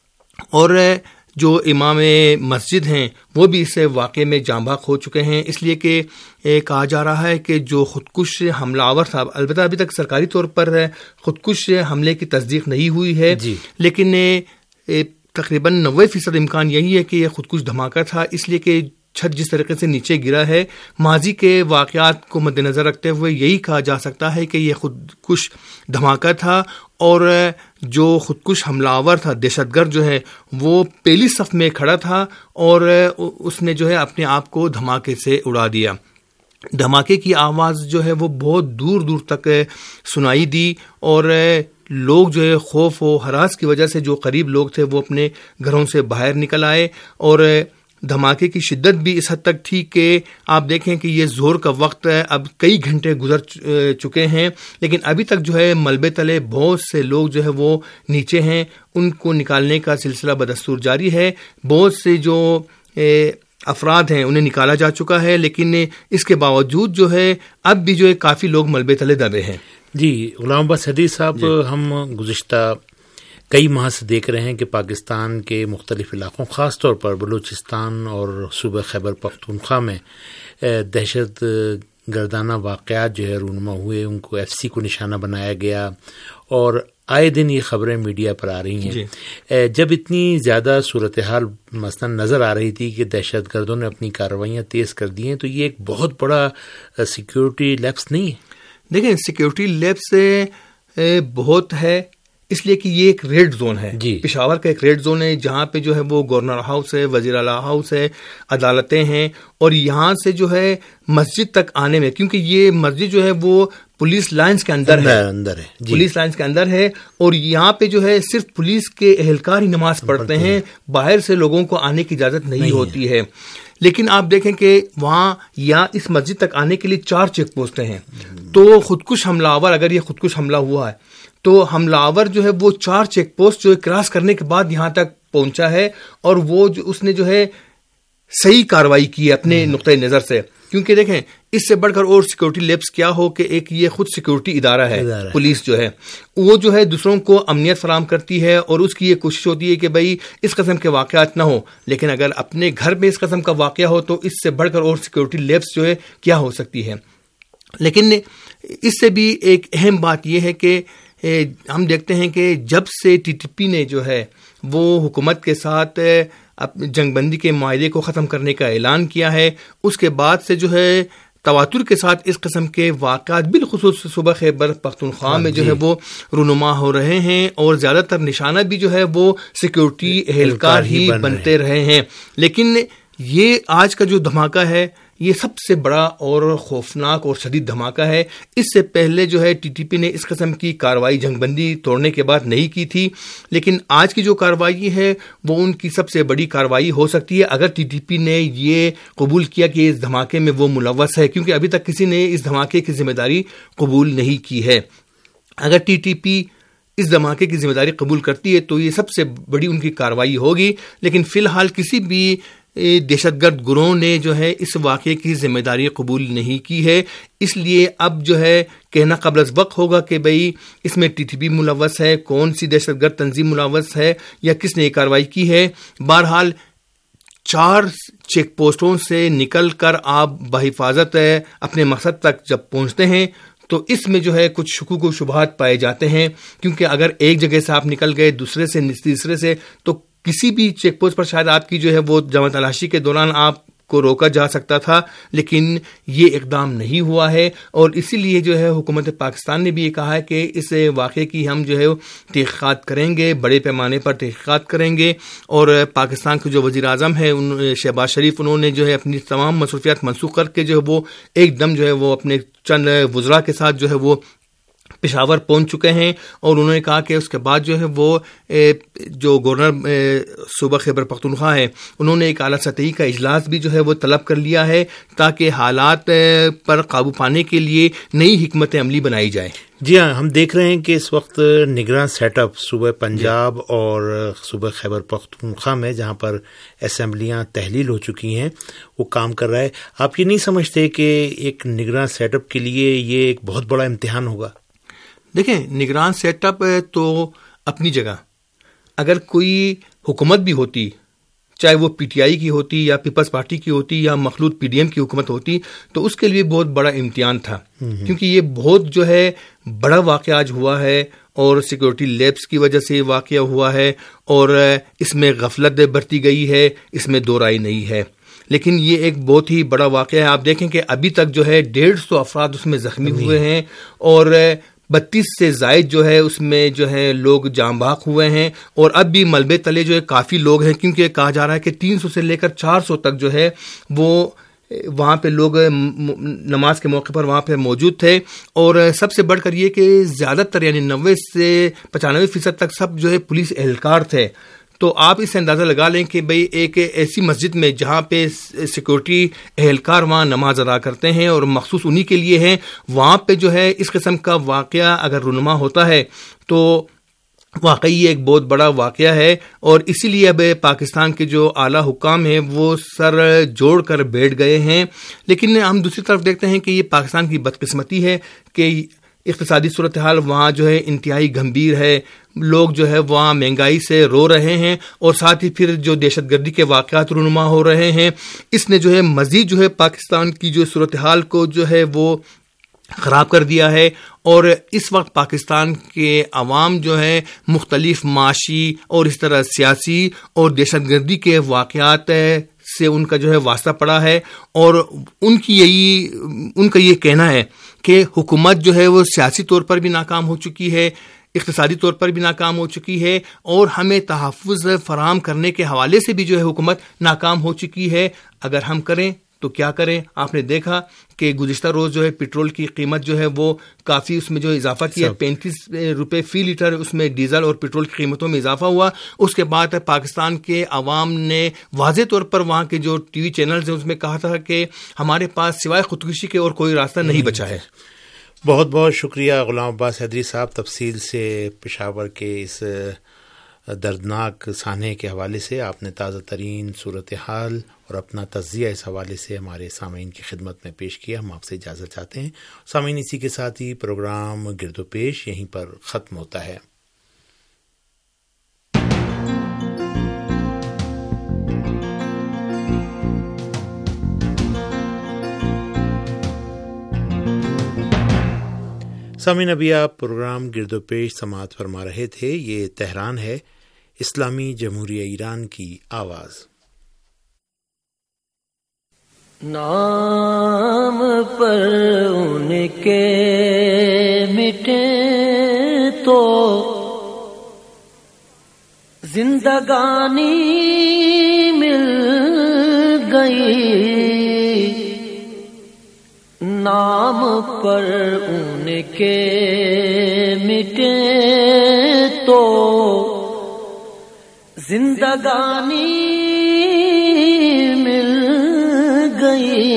F: اور جو امام مسجد ہیں وہ بھی اس واقعے میں جاں بحق ہو چکے ہیں، اس لیے کہ کہا جا رہا ہے کہ جو خودکش حملہ آور تھا، البتہ ابھی تک سرکاری طور پر خودکش حملے کی تصدیق نہیں ہوئی ہے، لیکن تقریباً 90% امکان یہی ہے کہ یہ خودکش دھماکہ تھا، اس لیے کہ چھت جس طریقے سے نیچے گرا ہے، ماضی کے واقعات کو مد نظر رکھتے ہوئے یہی کہا جا سکتا ہے کہ یہ خودکش دھماکہ تھا، اور جو خودکش حملہ آور تھا، دہشت گرد جو ہے وہ پہلی صف میں کھڑا تھا اور اس نے جو ہے اپنے آپ کو دھماکے سے اڑا دیا۔ دھماکے کی آواز جو ہے وہ بہت دور دور تک سنائی دی، اور لوگ جو ہے خوف و ہراس کی وجہ سے جو قریب لوگ تھے وہ اپنے گھروں سے باہر نکل آئے، اور دھماکے کی شدت بھی اس حد تک تھی کہ آپ دیکھیں کہ یہ ظہر کا وقت ہے، اب کئی گھنٹے گزر چکے ہیں، لیکن ابھی تک جو ہے ملبے تلے بہت سے لوگ جو ہے وہ نیچے ہیں، ان کو نکالنے کا سلسلہ بدستور جاری ہے۔ بہت سے جو افراد ہیں انہیں نکالا جا چکا ہے، لیکن اس کے باوجود جو ہے اب بھی جو ہے کافی لوگ ملبے تلے دبے ہیں۔
D: جی غلام عباس حدیث صاحب، ہم گزشتہ کئی ماہ سے دیکھ رہے ہیں کہ پاکستان کے مختلف علاقوں، خاص طور پر بلوچستان اور صوبہ خیبر پختونخوا میں دہشت گردانہ واقعات جو ہے رونما ہوئے، ان کو ایف سی کو نشانہ بنایا گیا، اور آئے دن یہ خبریں میڈیا پر آ رہی ہیں۔ جب اتنی زیادہ صورتحال مثلا نظر آ رہی تھی کہ دہشت گردوں نے اپنی کارروائیاں تیز کر دی ہیں، تو یہ ایک بہت بڑا سیکیورٹی لیپس نہیں ہے؟
F: دیکھیں، سیکیورٹی لیپس بہت ہے، اس لیے کہ یہ ایک ریڈ زون ہے، پشاور کا ایک ریڈ زون ہے، جہاں پہ جو ہے وہ گورنر ہاؤس ہے، وزیر اعلیٰ ہاؤس ہے، عدالتیں ہیں، اور یہاں سے جو ہے مسجد تک آنے میں، کیونکہ یہ مسجد جو ہے وہ پولیس لائنز کے اندر ہے، پولیس لائنز کے اندر ہے، اور یہاں پہ جو ہے صرف پولیس کے اہلکار ہی نماز پڑھتے ہیں، باہر سے لوگوں کو آنے کی اجازت نہیں ہوتی ہے۔ لیکن آپ دیکھیں کہ وہاں یا اس مسجد تک آنے کے لیے 4 چیک پوسٹیں ہیں، تو خودکش حملہ آور، اگر یہ خودکش حملہ ہوا ہے تو حملہ آور جو ہے وہ 4 چیک پوسٹ جو کراس کرنے کے بعد یہاں تک پہنچا ہے، اور وہ جو اس نے جو ہے صحیح کارروائی کی ہے اپنے نقطۂ نظر سے، کیونکہ دیکھیں اس سے بڑھ کر اور سیکورٹی لیپس کیا ہو کہ ایک یہ خود سیکورٹی ادارہ ہے، پولیس جو ہے وہ جو ہے دوسروں کو امنیت فراہم کرتی ہے، اور اس کی یہ کوشش ہوتی ہے کہ بھئی اس قسم کے واقعات نہ ہو، لیکن اگر اپنے گھر میں اس قسم کا واقعہ ہو تو اس سے بڑھ کر اور سیکورٹی لیپس جو ہے کیا ہو سکتی ہے۔ لیکن اس سے بھی ایک اہم بات یہ ہے کہ ہم دیکھتے ہیں کہ جب سے ٹی ٹی پی نے جو ہے وہ حکومت کے ساتھ جنگ بندی کے معاہدے کو ختم کرنے کا اعلان کیا ہے، اس کے بعد سے جو ہے تواتر کے ساتھ اس قسم کے واقعات بالخصوص صوبہ خیبر پختونخوا میں جو ہے وہ رونما ہو رہے ہیں، اور زیادہ تر نشانہ بھی جو ہے وہ سیکیورٹی اہلکار ہی بنتے رہے ہیں۔ لیکن یہ آج کا جو دھماکہ ہے یہ سب سے بڑا اور خوفناک اور شدید دھماکہ ہے۔ اس سے پہلے جو ہے ٹی ٹی پی نے اس قسم کی کارروائی جنگ بندی توڑنے کے بعد نہیں کی تھی، لیکن آج کی جو کارروائی ہے وہ ان کی سب سے بڑی کارروائی ہو سکتی ہے اگر ٹی ٹی پی نے یہ قبول کیا کہ اس دھماکے میں وہ ملوث ہے، کیونکہ ابھی تک کسی نے اس دھماکے کی ذمہ داری قبول نہیں کی ہے۔ اگر ٹی ٹی پی اس دھماکے کی ذمہ داری قبول کرتی ہے تو یہ سب سے بڑی ان کی کارروائی ہوگی، لیکن فی الحال کسی بھی دہشت گرد گروہ نے جو ہے اس واقعے کی ذمہ داری قبول نہیں کی ہے، اس لیے اب جو ہے کہنا قبل از وقت ہوگا کہ بھئی اس میں ٹی ٹی پی ملوث ہے، کون سی دہشت گرد تنظیم ملوث ہے، یا کس نے یہ کارروائی کی ہے۔ بہرحال 4 چیک پوسٹوں سے نکل کر آپ بحفاظت اپنے مقصد تک جب پہنچتے ہیں تو اس میں جو ہے کچھ شکوک و شبہات پائے جاتے ہیں، کیونکہ اگر ایک جگہ سے آپ نکل گئے دوسرے سے تیسرے سے تو کسی بھی چیک پوسٹ پر شاید آپ کی جو ہے وہ جمع تلاشی کے دوران آپ کو روکا جا سکتا تھا، لیکن یہ اقدام نہیں ہوا ہے، اور اسی لیے جو ہے حکومت پاکستان نے بھی یہ کہا ہے کہ اس واقعے کی ہم جو ہے تحقیقات کریں گے، بڑے پیمانے پر تحقیقات کریں گے، اور پاکستان کے جو وزیر اعظم ہیں شہباز شریف، انہوں نے جو ہے اپنی تمام مصروفیات منسوخ کر کے جو ہے وہ ایک دم جو ہے وہ اپنے چند وزراء کے ساتھ جو ہے وہ پشاور پہنچ چکے ہیں، اور انہوں نے کہا کہ اس کے بعد جو ہے وہ جو گورنر صوبہ خیبر پختونخوا ہے انہوں نے ایک اعلیٰ سطحی کا اجلاس بھی جو ہے وہ طلب کر لیا ہے تاکہ حالات پر قابو پانے کے لیے نئی حکمت عملی بنائی جائے۔
D: جی ہاں، ہم دیکھ رہے ہیں کہ اس وقت نگراں سیٹ اپ صوبہ پنجاب اور صوبہ خیبر پختونخوا میں جہاں پر اسمبلیاں تحلیل ہو چکی ہیں وہ کام کر رہا ہے۔ آپ یہ نہیں سمجھتے کہ ایک نگراں سیٹ اپ کے لیے یہ ایک بہت بڑا امتحان ہوگا؟
F: دیکھیں، نگران سیٹ اپ تو اپنی جگہ، اگر کوئی حکومت بھی ہوتی، چاہے وہ پی ٹی آئی کی ہوتی یا پیپلز پارٹی کی ہوتی یا مخلوط پی ڈی ایم کی حکومت ہوتی، تو اس کے لیے بہت بڑا امتحان تھا، کیونکہ یہ بہت جو ہے بڑا واقعہ آج ہوا ہے، اور سیکورٹی لیپس کی وجہ سے یہ واقعہ ہوا ہے، اور اس میں غفلت برتی گئی ہے، اس میں دو رائے نہیں ہے۔ لیکن یہ ایک بہت ہی بڑا واقعہ ہے. آپ دیکھیں کہ ابھی تک جو ہے 150 افراد اس میں زخمی ہوئے ہیں اور 32 سے زائد جو ہے اس میں جو ہے لوگ جاں بحق ہوئے ہیں, اور اب بھی ملبے تلے جو ہے کافی لوگ ہیں, کیونکہ کہا جا رہا ہے کہ 300 سے لے کر 400 تک جو ہے وہ وہاں پہ لوگ نماز کے موقع پر وہاں پہ موجود تھے. اور سب سے بڑھ کر یہ کہ زیادہ تر یعنی 90 سے 95% تک سب جو ہے پولیس اہلکار تھے. تو آپ اس سے اندازہ لگا لیں کہ بھئی ایک ایسی مسجد میں جہاں پہ سیکورٹی اہلکار وہاں نماز ادا کرتے ہیں اور مخصوص انہی کے لیے ہیں, وہاں پہ جو ہے اس قسم کا واقعہ اگر رونما ہوتا ہے تو واقعی یہ ایک بہت بڑا واقعہ ہے. اور اسی لیے اب پاکستان کے جو اعلیٰ حکام ہیں وہ سر جوڑ کر بیٹھ گئے ہیں. لیکن ہم دوسری طرف دیکھتے ہیں کہ یہ پاکستان کی بدقسمتی ہے کہ اقتصادی صورتحال وہاں جو ہے انتہائی گمبھیر ہے, لوگ جو ہے وہاں مہنگائی سے رو رہے ہیں, اور ساتھ ہی پھر جو دہشت گردی کے واقعات رونما ہو رہے ہیں اس نے جو ہے مزید جو ہے پاکستان کی جو صورتحال کو جو ہے وہ خراب کر دیا ہے. اور اس وقت پاکستان کے عوام جو ہے مختلف معاشی اور اس طرح سیاسی اور دہشت گردی کے واقعات سے ان کا جو ہے واسطہ پڑا ہے, اور ان کا یہ کہنا ہے کہ حکومت جو ہے وہ سیاسی طور پر بھی ناکام ہو چکی ہے, اقتصادی طور پر بھی ناکام ہو چکی ہے, اور ہمیں تحفظ فراہم کرنے کے حوالے سے بھی جو ہے حکومت ناکام ہو چکی ہے. اگر ہم کریں تو کیا کریں؟ آپ نے دیکھا کہ گزشتہ روز جو ہے پیٹرول کی قیمت جو ہے وہ کافی اس میں جو اضافہ کیا, 35 روپے فی لیٹر اس میں ڈیزل اور پیٹرول کی قیمتوں میں اضافہ ہوا. اس کے بعد پاکستان کے عوام نے واضح طور پر وہاں کے جو ٹی وی چینلز ہیں اس میں کہا تھا کہ ہمارے پاس سوائے خودکشی کے اور کوئی راستہ نہیں بچا ہے.
D: بہت بہت شکریہ غلام عباس حیدری صاحب, تفصیل سے پشاور کے اس دردناک سانحے کے حوالے سے آپ نے تازہ ترین صورتحال اور اپنا تجزیہ اس حوالے سے ہمارے سامعین کی خدمت میں پیش کیا. ہم آپ سے اجازت چاہتے ہیں. سامعین, اسی کے ساتھ ہی پروگرام گرد و پیش یہیں پر ختم ہوتا ہے. سامعین, ابھی آپ پروگرام گرد و پیش سماعت فرما رہے تھے. یہ تہران ہے, اسلامی جمہوریہ ایران کی آواز.
G: نام پر ان کے مٹے تو زندگانی مل گئی, نام پر ان کے مٹے تو زندگانی مل گئی,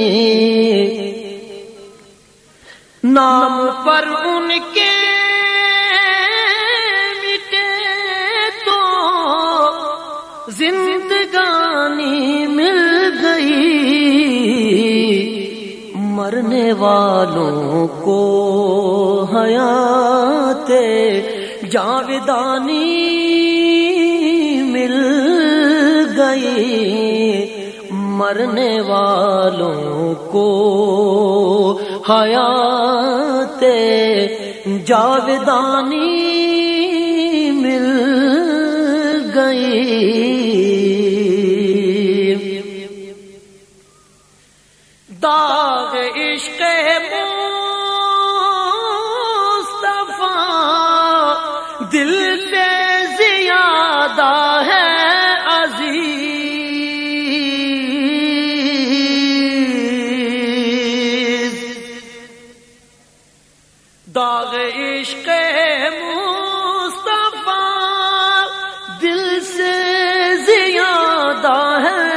G: نام پر ان کے مٹے تو زندگانی مل گئی, مرنے والوں کو حیات جاودانی مل گئی, مرنے والوں کو حیات جاودانی مل گئی. داغ عشق مصطفیٰ دل سے زیادہ ہے عزیز, داغ عشق مصطفیٰ دل سے زیادہ ہے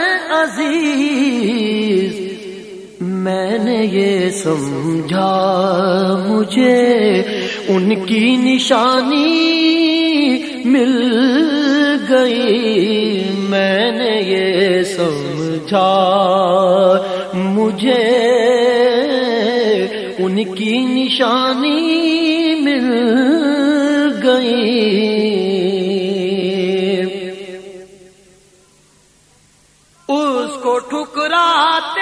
G: عزیز. میں نے یہ سمجھا مجھے ان کی نشانی مل گئی, میں نے یہ سمجھا مجھے ان کی نشانی مل گئی. اس کو ٹھکراتے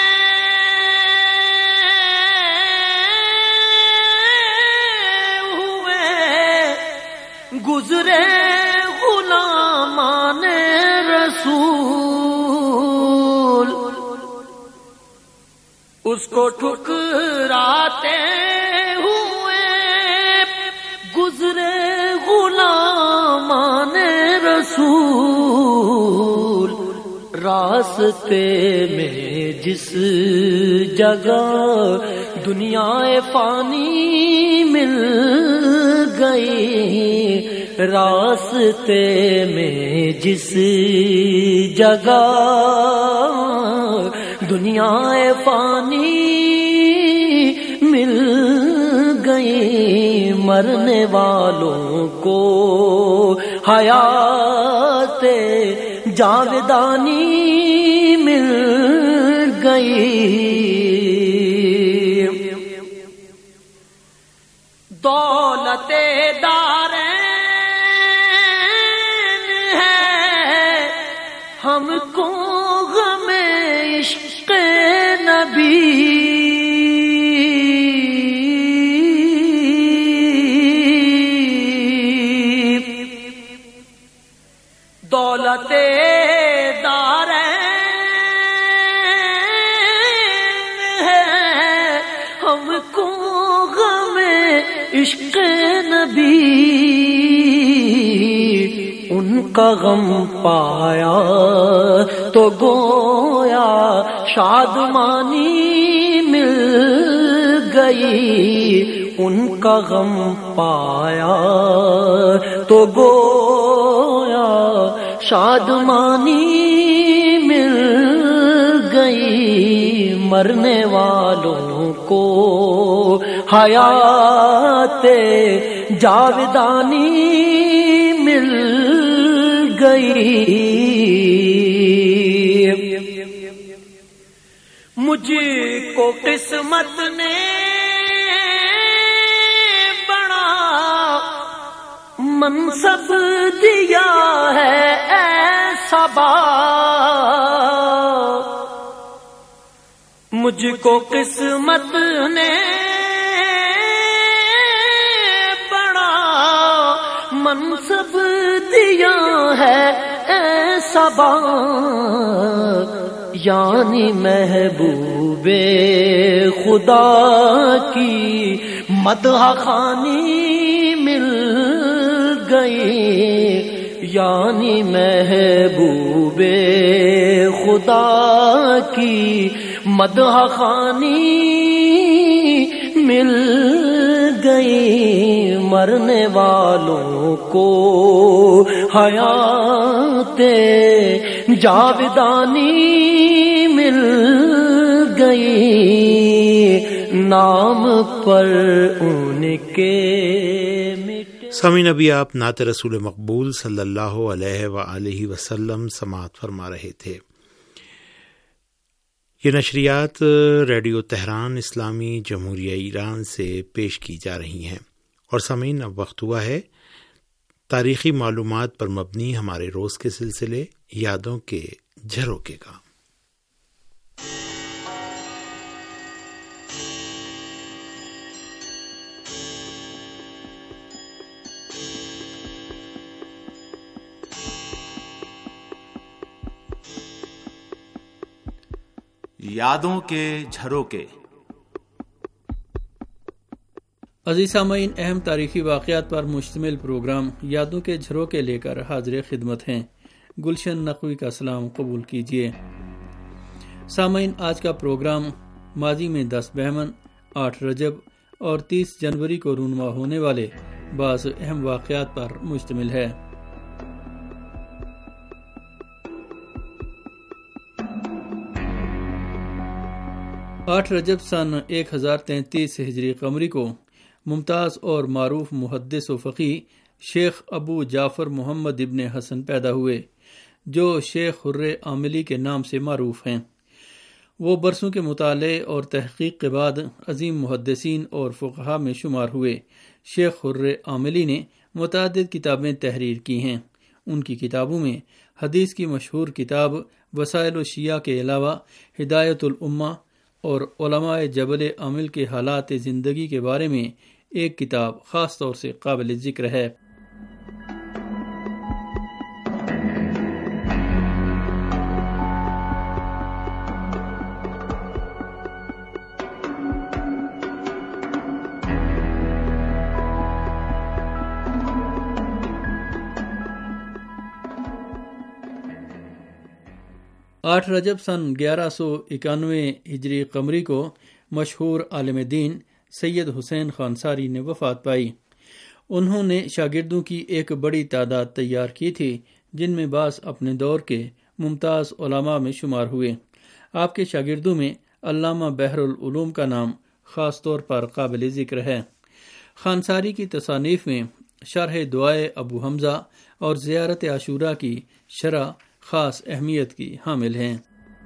G: گزرے غلامان رسول, اس کو ٹھکراتے ہوئے گزرے غلامان رسول، راستے میں جس جگہ دنیا فانی مل گئی، راستے میں جس جگہ دنیا فانی مل گئی، مرنے والوں کو حیات جاودانی مل گئی۔ دولت دارین ہے ہم کو غم عشق نبی، دولت دارین ہے ہم کو غم عشق نبی، ان کا غم پایا تو گویا شادمانی مل گئی، ان کا غم پایا تو گویا شادمانی مل گئی، مرنے والوں کو حیات جاودانی مل گئی۔ مجھ کو قسمت نے بڑا منصب دیا ہے ایسا با، مجھ کو قسمت نے بڑا منصب دیا ہے ایسا با، یعنی محبوب خدا کی مدح خوانی مل گئی، یعنی محبوب خدا کی مدح خوانی مل گئی، مرنے والوں کو حیات جاودانی مل گئی، نام پر ان کے
D: سامعین، ابھی آپ نعت رسول مقبول صلی اللہ علیہ وآلہ وسلم سماعت فرما رہے تھے۔ یہ نشریات ریڈیو تہران اسلامی جمہوریہ ایران سے پیش کی جا رہی ہیں، اور سامعین اب وقت ہوا ہے تاریخی معلومات پر مبنی ہمارے روز کے سلسلے یادوں کے جھروکے کا۔
H: یادوں کے جھروکے۔
I: عزیز سامعین، اہم تاریخی واقعات پر مشتمل پروگرام یادوں کے جھروکے لے کر حاضر خدمت ہیں۔ گلشن نقوی کا سلام قبول کیجیے۔ سامعین، آج کا پروگرام ماضی میں 10 بہمن، 8 رجب اور 30 جنوری کو رونما ہونے والے بعض اہم واقعات پر مشتمل ہے۔ 8 رجب سن 1033 ہجری قمری کو ممتاز اور معروف محدث و فقیہ شیخ ابو جعفر محمد ابن حسن پیدا ہوئے، جو شیخ حر عاملی کے نام سے معروف ہیں۔ وہ برسوں کے مطالعے اور تحقیق کے بعد عظیم محدثین اور فقہا میں شمار ہوئے۔ شیخ حر عاملی نے متعدد کتابیں تحریر کی ہیں۔ ان کی کتابوں میں حدیث کی مشہور کتاب وسائل الشیعہ کے علاوہ ہدایت الامہ اور علماء جبل عامل کے حالات زندگی کے بارے میں ایک کتاب خاص طور سے قابل ذکر ہے۔ 8 رجب سن 1191 ہجری قمری کو مشہور عالم دین سید حسین خانصاری نے وفات پائی۔ انہوں نے شاگردوں کی ایک بڑی تعداد تیار کی تھی، جن میں بعض اپنے دور کے ممتاز علماء میں شمار ہوئے۔ آپ کے شاگردوں میں علامہ بحر العلوم کا نام خاص طور پر قابل ذکر ہے۔ خانصاری کی تصانیف میں شرح دعائے ابو حمزہ اور زیارت عاشوراء کی شرح خاص اہمیت کی حامل ہیں۔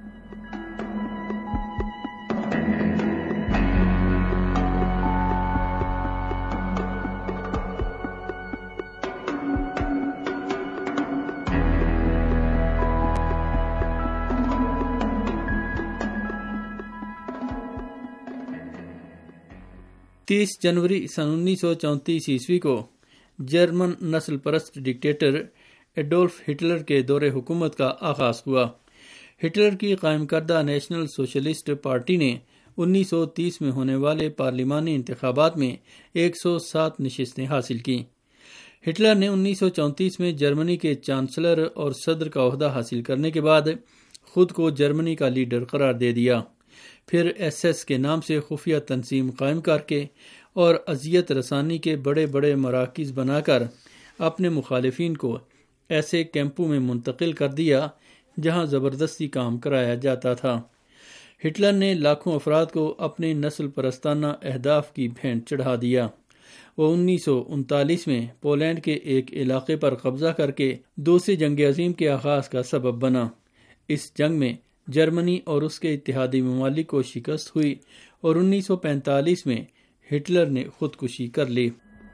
I: تیس جنوری سن 1934 عیسوی کو جرمن نسل پرست ڈکٹیٹر ایڈولف ہٹلر کے دور حکومت کا آغاز ہوا۔ ہٹلر کی قائم کردہ نیشنل سوشلسٹ پارٹی نے 1930 میں ہونے والے پارلیمانی انتخابات میں 107 نشستیں حاصل کی۔ ہٹلر نے 1934 میں جرمنی کے چانسلر اور صدر کا عہدہ حاصل کرنے کے بعد خود کو جرمنی کا لیڈر قرار دے دیا۔ پھر ایس ایس کے نام سے خفیہ تنظیم قائم کر کے اور اذیت رسانی کے بڑے بڑے مراکز بنا کر اپنے مخالفین کو ایسے کیمپوں میں منتقل کر دیا جہاں زبردستی کام کرایا جاتا تھا۔ ہٹلر نے لاکھوں افراد کو اپنے نسل پرستانہ اہداف کی بھینٹ چڑھا دیا۔ وہ 1939 میں پولینڈ کے ایک علاقے پر قبضہ کر کے دوسری جنگ عظیم کے آغاز کا سبب بنا۔ اس جنگ میں جرمنی اور اس کے اتحادی ممالک کو شکست ہوئی اور 1945 میں ہٹلر نے خودکشی کر لی۔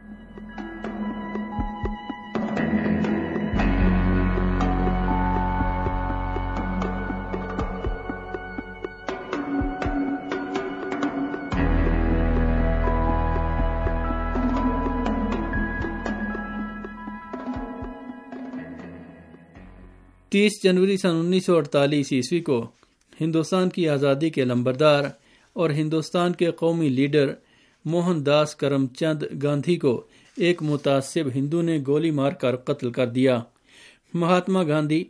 I: تیس جنوری سن 1948 عیسوی کو ہندوستان کی آزادی کے لمبردار اور ہندوستان کے قومی لیڈر موہن داس کرم چند گاندھی کو ایک متعصب ہندو نے گولی مار کر قتل کر دیا۔ مہاتما گاندھی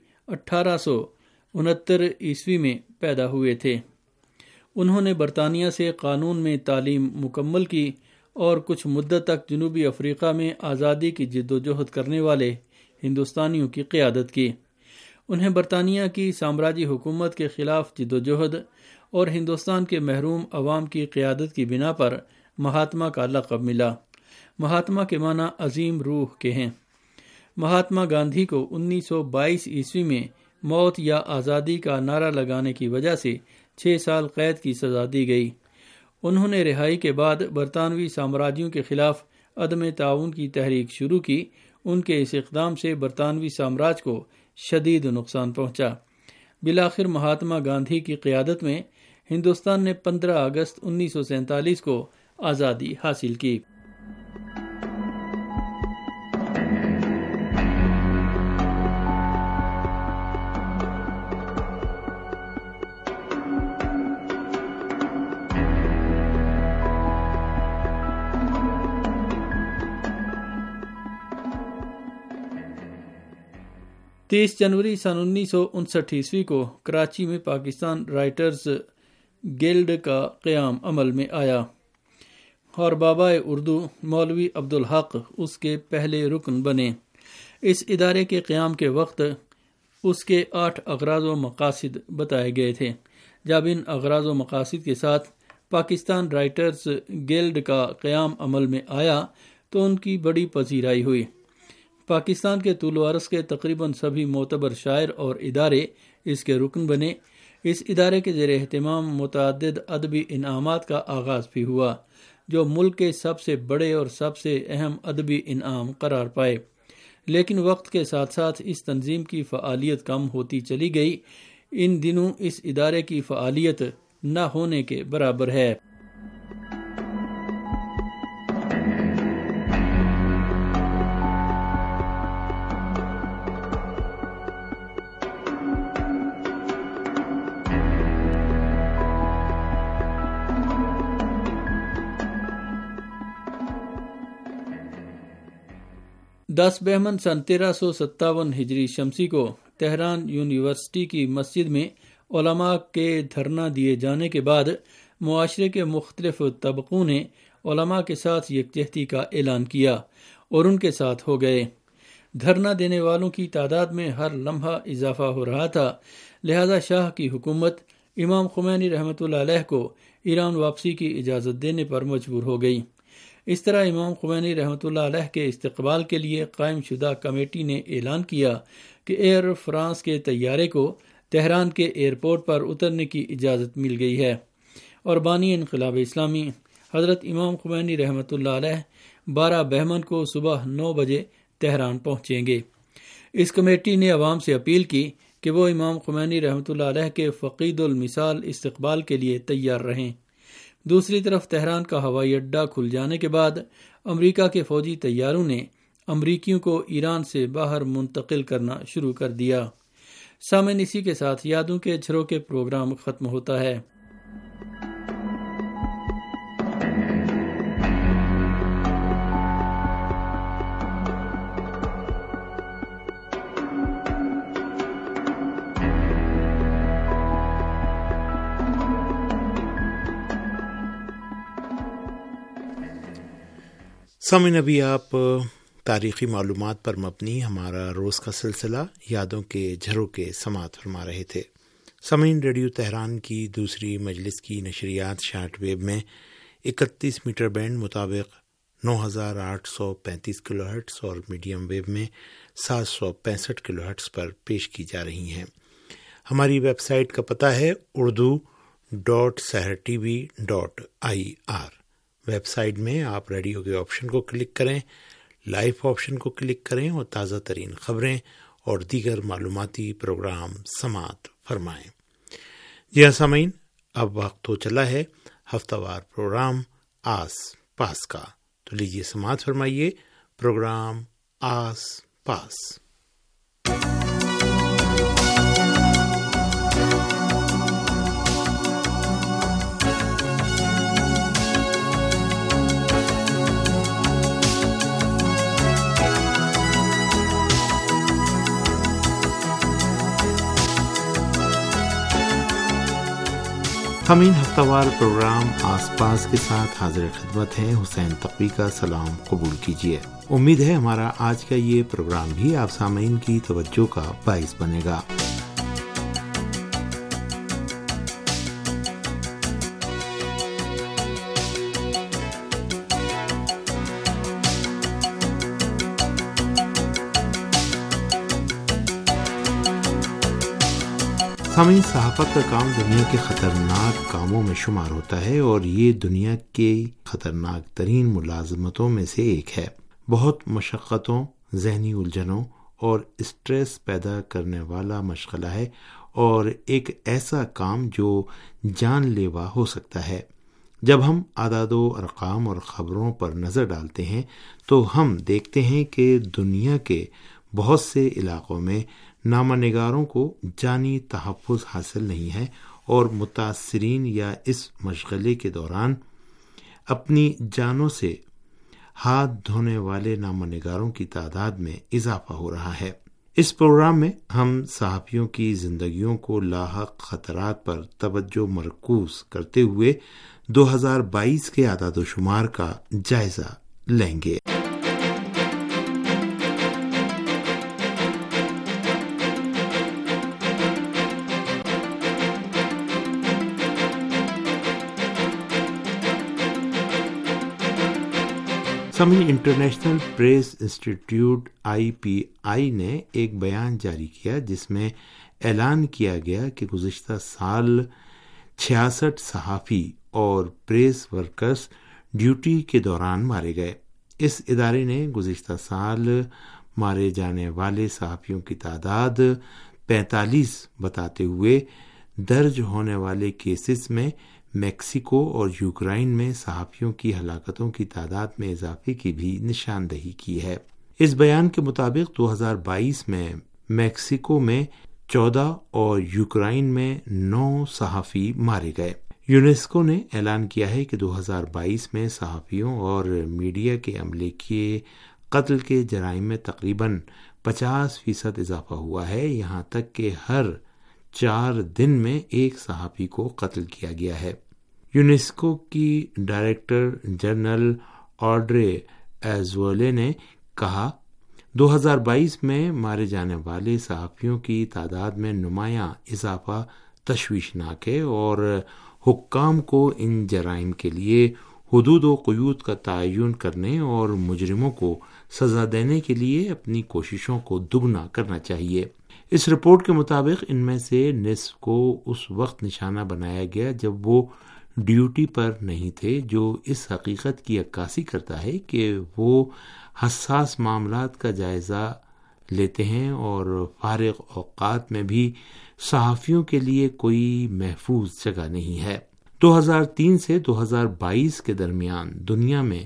I: 1869 عیسوی میں پیدا ہوئے تھے۔ انہوں نے برطانیہ سے قانون میں تعلیم مکمل کی اور کچھ مدت تک جنوبی افریقہ میں آزادی کی جد و جہد کرنے والے ہندوستانیوں کی قیادت کی۔ انہیں برطانیہ کی سامراجی حکومت کے خلاف جد و جہد اور ہندوستان کے محروم عوام کی قیادت کی بنا پر مہاتما کا لقب ملا۔ مہاتما کے معنی عظیم روح کے ہیں۔ مہاتما گاندھی کو 1922 عیسوی میں موت یا آزادی کا نعرہ لگانے کی وجہ سے 6 سال قید کی سزا دی گئی۔ انہوں نے رہائی کے بعد برطانوی سامراجیوں کے خلاف عدم تعاون کی تحریک شروع کی۔ ان کے اس اقدام سے برطانوی سامراج کو شدید نقصان پہنچا۔ بالآخر مہاتما گاندھی کی قیادت میں ہندوستان نے 15 اگست 1947 کو آزادی حاصل کی۔ تیس جنوری سن 1959 عیسوی کو کراچی میں پاکستان رائٹرز گلڈ کا قیام عمل میں آیا اور بابا اردو مولوی عبدالحق اس کے پہلے رکن بنے۔ اس ادارے کے قیام کے وقت اس کے 8 اغراض و مقاصد بتائے گئے تھے۔ جب ان اغراض و مقاصد کے ساتھ پاکستان رائٹرز گلڈ کا قیام عمل میں آیا تو ان کی بڑی پذیرائی ہوئی۔ پاکستان کے طول و عرض کے تقریباً سبھی معتبر شاعر اور ادارے اس کے رکن بنے۔ اس ادارے کے زیر اہتمام متعدد ادبی انعامات کا آغاز بھی ہوا، جو ملک کے سب سے بڑے اور سب سے اہم ادبی انعام قرار پائے۔ لیکن وقت کے ساتھ ساتھ اس تنظیم کی فعالیت کم ہوتی چلی گئی۔ ان دنوں اس ادارے کی فعالیت نہ ہونے کے برابر ہے۔ دس بہمن سن 1357 ہجری شمسی کو تہران یونیورسٹی کی مسجد میں علماء کے دھرنا دیے جانے کے بعد معاشرے کے مختلف طبقوں نے علماء کے ساتھ یکجہتی کا اعلان کیا اور ان کے ساتھ ہو گئے۔ دھرنا دینے والوں کی تعداد میں ہر لمحہ اضافہ ہو رہا تھا، لہذا شاہ کی حکومت امام خمینی رحمۃ اللہ علیہ کو ایران واپسی کی اجازت دینے پر مجبور ہو گئی۔ اس طرح امام خمینی رحمۃ اللہ علیہ کے استقبال کے لیے قائم شدہ کمیٹی نے اعلان کیا کہ ایئر فرانس کے طیارے کو تہران کے ایئرپورٹ پر اترنے کی اجازت مل گئی ہے اور بانی انقلاب اسلامی حضرت امام خمینی رحمۃ اللہ علیہ 12 بہمن کو صبح 9 بجے تہران پہنچیں گے۔ اس کمیٹی نے عوام سے اپیل کی کہ وہ امام خمینی رحمۃ اللہ علیہ کے فقید المثال استقبال کے لیے تیار رہیں۔ دوسری طرف تہران کا ہوائی اڈہ کھل جانے کے بعد امریکہ کے فوجی طیاروں نے امریکیوں کو ایران سے باہر منتقل کرنا شروع کر دیا۔ سامعین، اسی کے ساتھ یادوں کے جھروکے پروگرام ختم ہوتا ہے۔
D: سامعین، ابھی آپ تاریخی معلومات پر مبنی ہمارا روز کا سلسلہ یادوں کے جھروکے سماعت فرما رہے تھے۔ سامعین، ریڈیو تہران کی دوسری مجلس کی نشریات شارٹ ویو میں 31 میٹر بینڈ مطابق 9835 کلو ہرٹز اور میڈیم ویو میں 765 کلو ہرٹز پر پیش کی جا رہی ہیں۔ ہماری ویب سائٹ کا پتہ ہے urdu.sehrtv.ir۔ ویب سائٹ میں آپ ریڈیو کے آپشن کو کلک کریں، لائیو آپشن کو کلک کریں اور تازہ ترین خبریں اور دیگر معلوماتی پروگرام سماعت فرمائیں۔ جی ہاں سامعین، اب وقت ہو چلا ہے ہفتہ وار پروگرام آس پاس کا، تو لیجیے سماعت فرمائیے پروگرام آس پاس۔ ہمیں ہفتہ وار پروگرام آس پاس کے ساتھ حاضر خدمت ہیں۔ حسین تقوی کا سلام قبول کیجیے۔ امید ہے ہمارا آج کا یہ پروگرام بھی آپ سامعین کی توجہ کا باعث بنے گا۔ سامعین، صحافت کا کام دنیا کے خطرناک کاموں میں شمار ہوتا ہے اور یہ دنیا کے خطرناک ترین ملازمتوں میں سے ایک ہے۔ بہت مشقتوں، ذہنی الجھنوں اور اسٹریس پیدا کرنے والا مشغلہ ہے اور ایک ایسا کام جو جان لیوا ہو سکتا ہے۔ جب ہم اعداد و ارقام اور خبروں پر نظر ڈالتے ہیں تو ہم دیکھتے ہیں کہ دنیا کے بہت سے علاقوں میں نامہ نگاروں کو جانی تحفظ حاصل نہیں ہے اور متاثرین یا اس مشغلے کے دوران اپنی جانوں سے ہاتھ دھونے والے نامہ نگاروں کی تعداد میں اضافہ ہو رہا ہے۔ اس پروگرام میں ہم صحافیوں کی زندگیوں کو لاحق خطرات پر توجہ مرکوز کرتے ہوئے 2022 کے اعداد و شمار کا جائزہ لیں گے۔ انٹرنیشنل پریس انسٹیٹیوٹ IPI نے ایک بیان جاری کیا جس میں اعلان کیا گیا کہ گزشتہ سال 66 صحافی اور پریس ورکرز ڈیوٹی کے دوران مارے گئے۔ اس ادارے نے گزشتہ سال مارے جانے والے صحافیوں کی تعداد 45 بتاتے ہوئے درج ہونے والے کیسز میں میکسیکو اور یوکرائن میں صحافیوں کی ہلاکتوں کی تعداد میں اضافے کی بھی نشاندہی کی ہے۔ اس بیان کے مطابق 2022 میں میکسیکو میں 14 اور یوکرائن میں 9 صحافی مارے گئے۔ یونیسکو نے اعلان کیا ہے کہ 2022 میں صحافیوں اور میڈیا کے عملے کے قتل کے جرائم میں تقریباً 50% اضافہ ہوا ہے، یہاں تک کہ ہر 4 دن میں ایک صحافی کو قتل کیا گیا ہے۔ یونیسکو کی ڈائریکٹر جنرل آڈرے ایزولے نے کہا 2022 میں مارے جانے والے صحافیوں کی تعداد میں نمایاں اضافہ تشویشناک ہے اور حکام کو ان جرائم کے لیے حدود و قیود کا تعین کرنے اور مجرموں کو سزا دینے کے لیے اپنی کوششوں کو دگنا کرنا چاہیے۔ اس رپورٹ کے مطابق ان میں سے نصف کو اس وقت نشانہ بنایا گیا جب وہ ڈیوٹی پر نہیں تھے، جو اس حقیقت کی عکاسی کرتا ہے کہ وہ حساس معاملات کا جائزہ لیتے ہیں اور فارغ اوقات میں بھی صحافیوں کے لیے کوئی محفوظ جگہ نہیں ہے۔ 2003 سے 2022 کے درمیان دنیا میں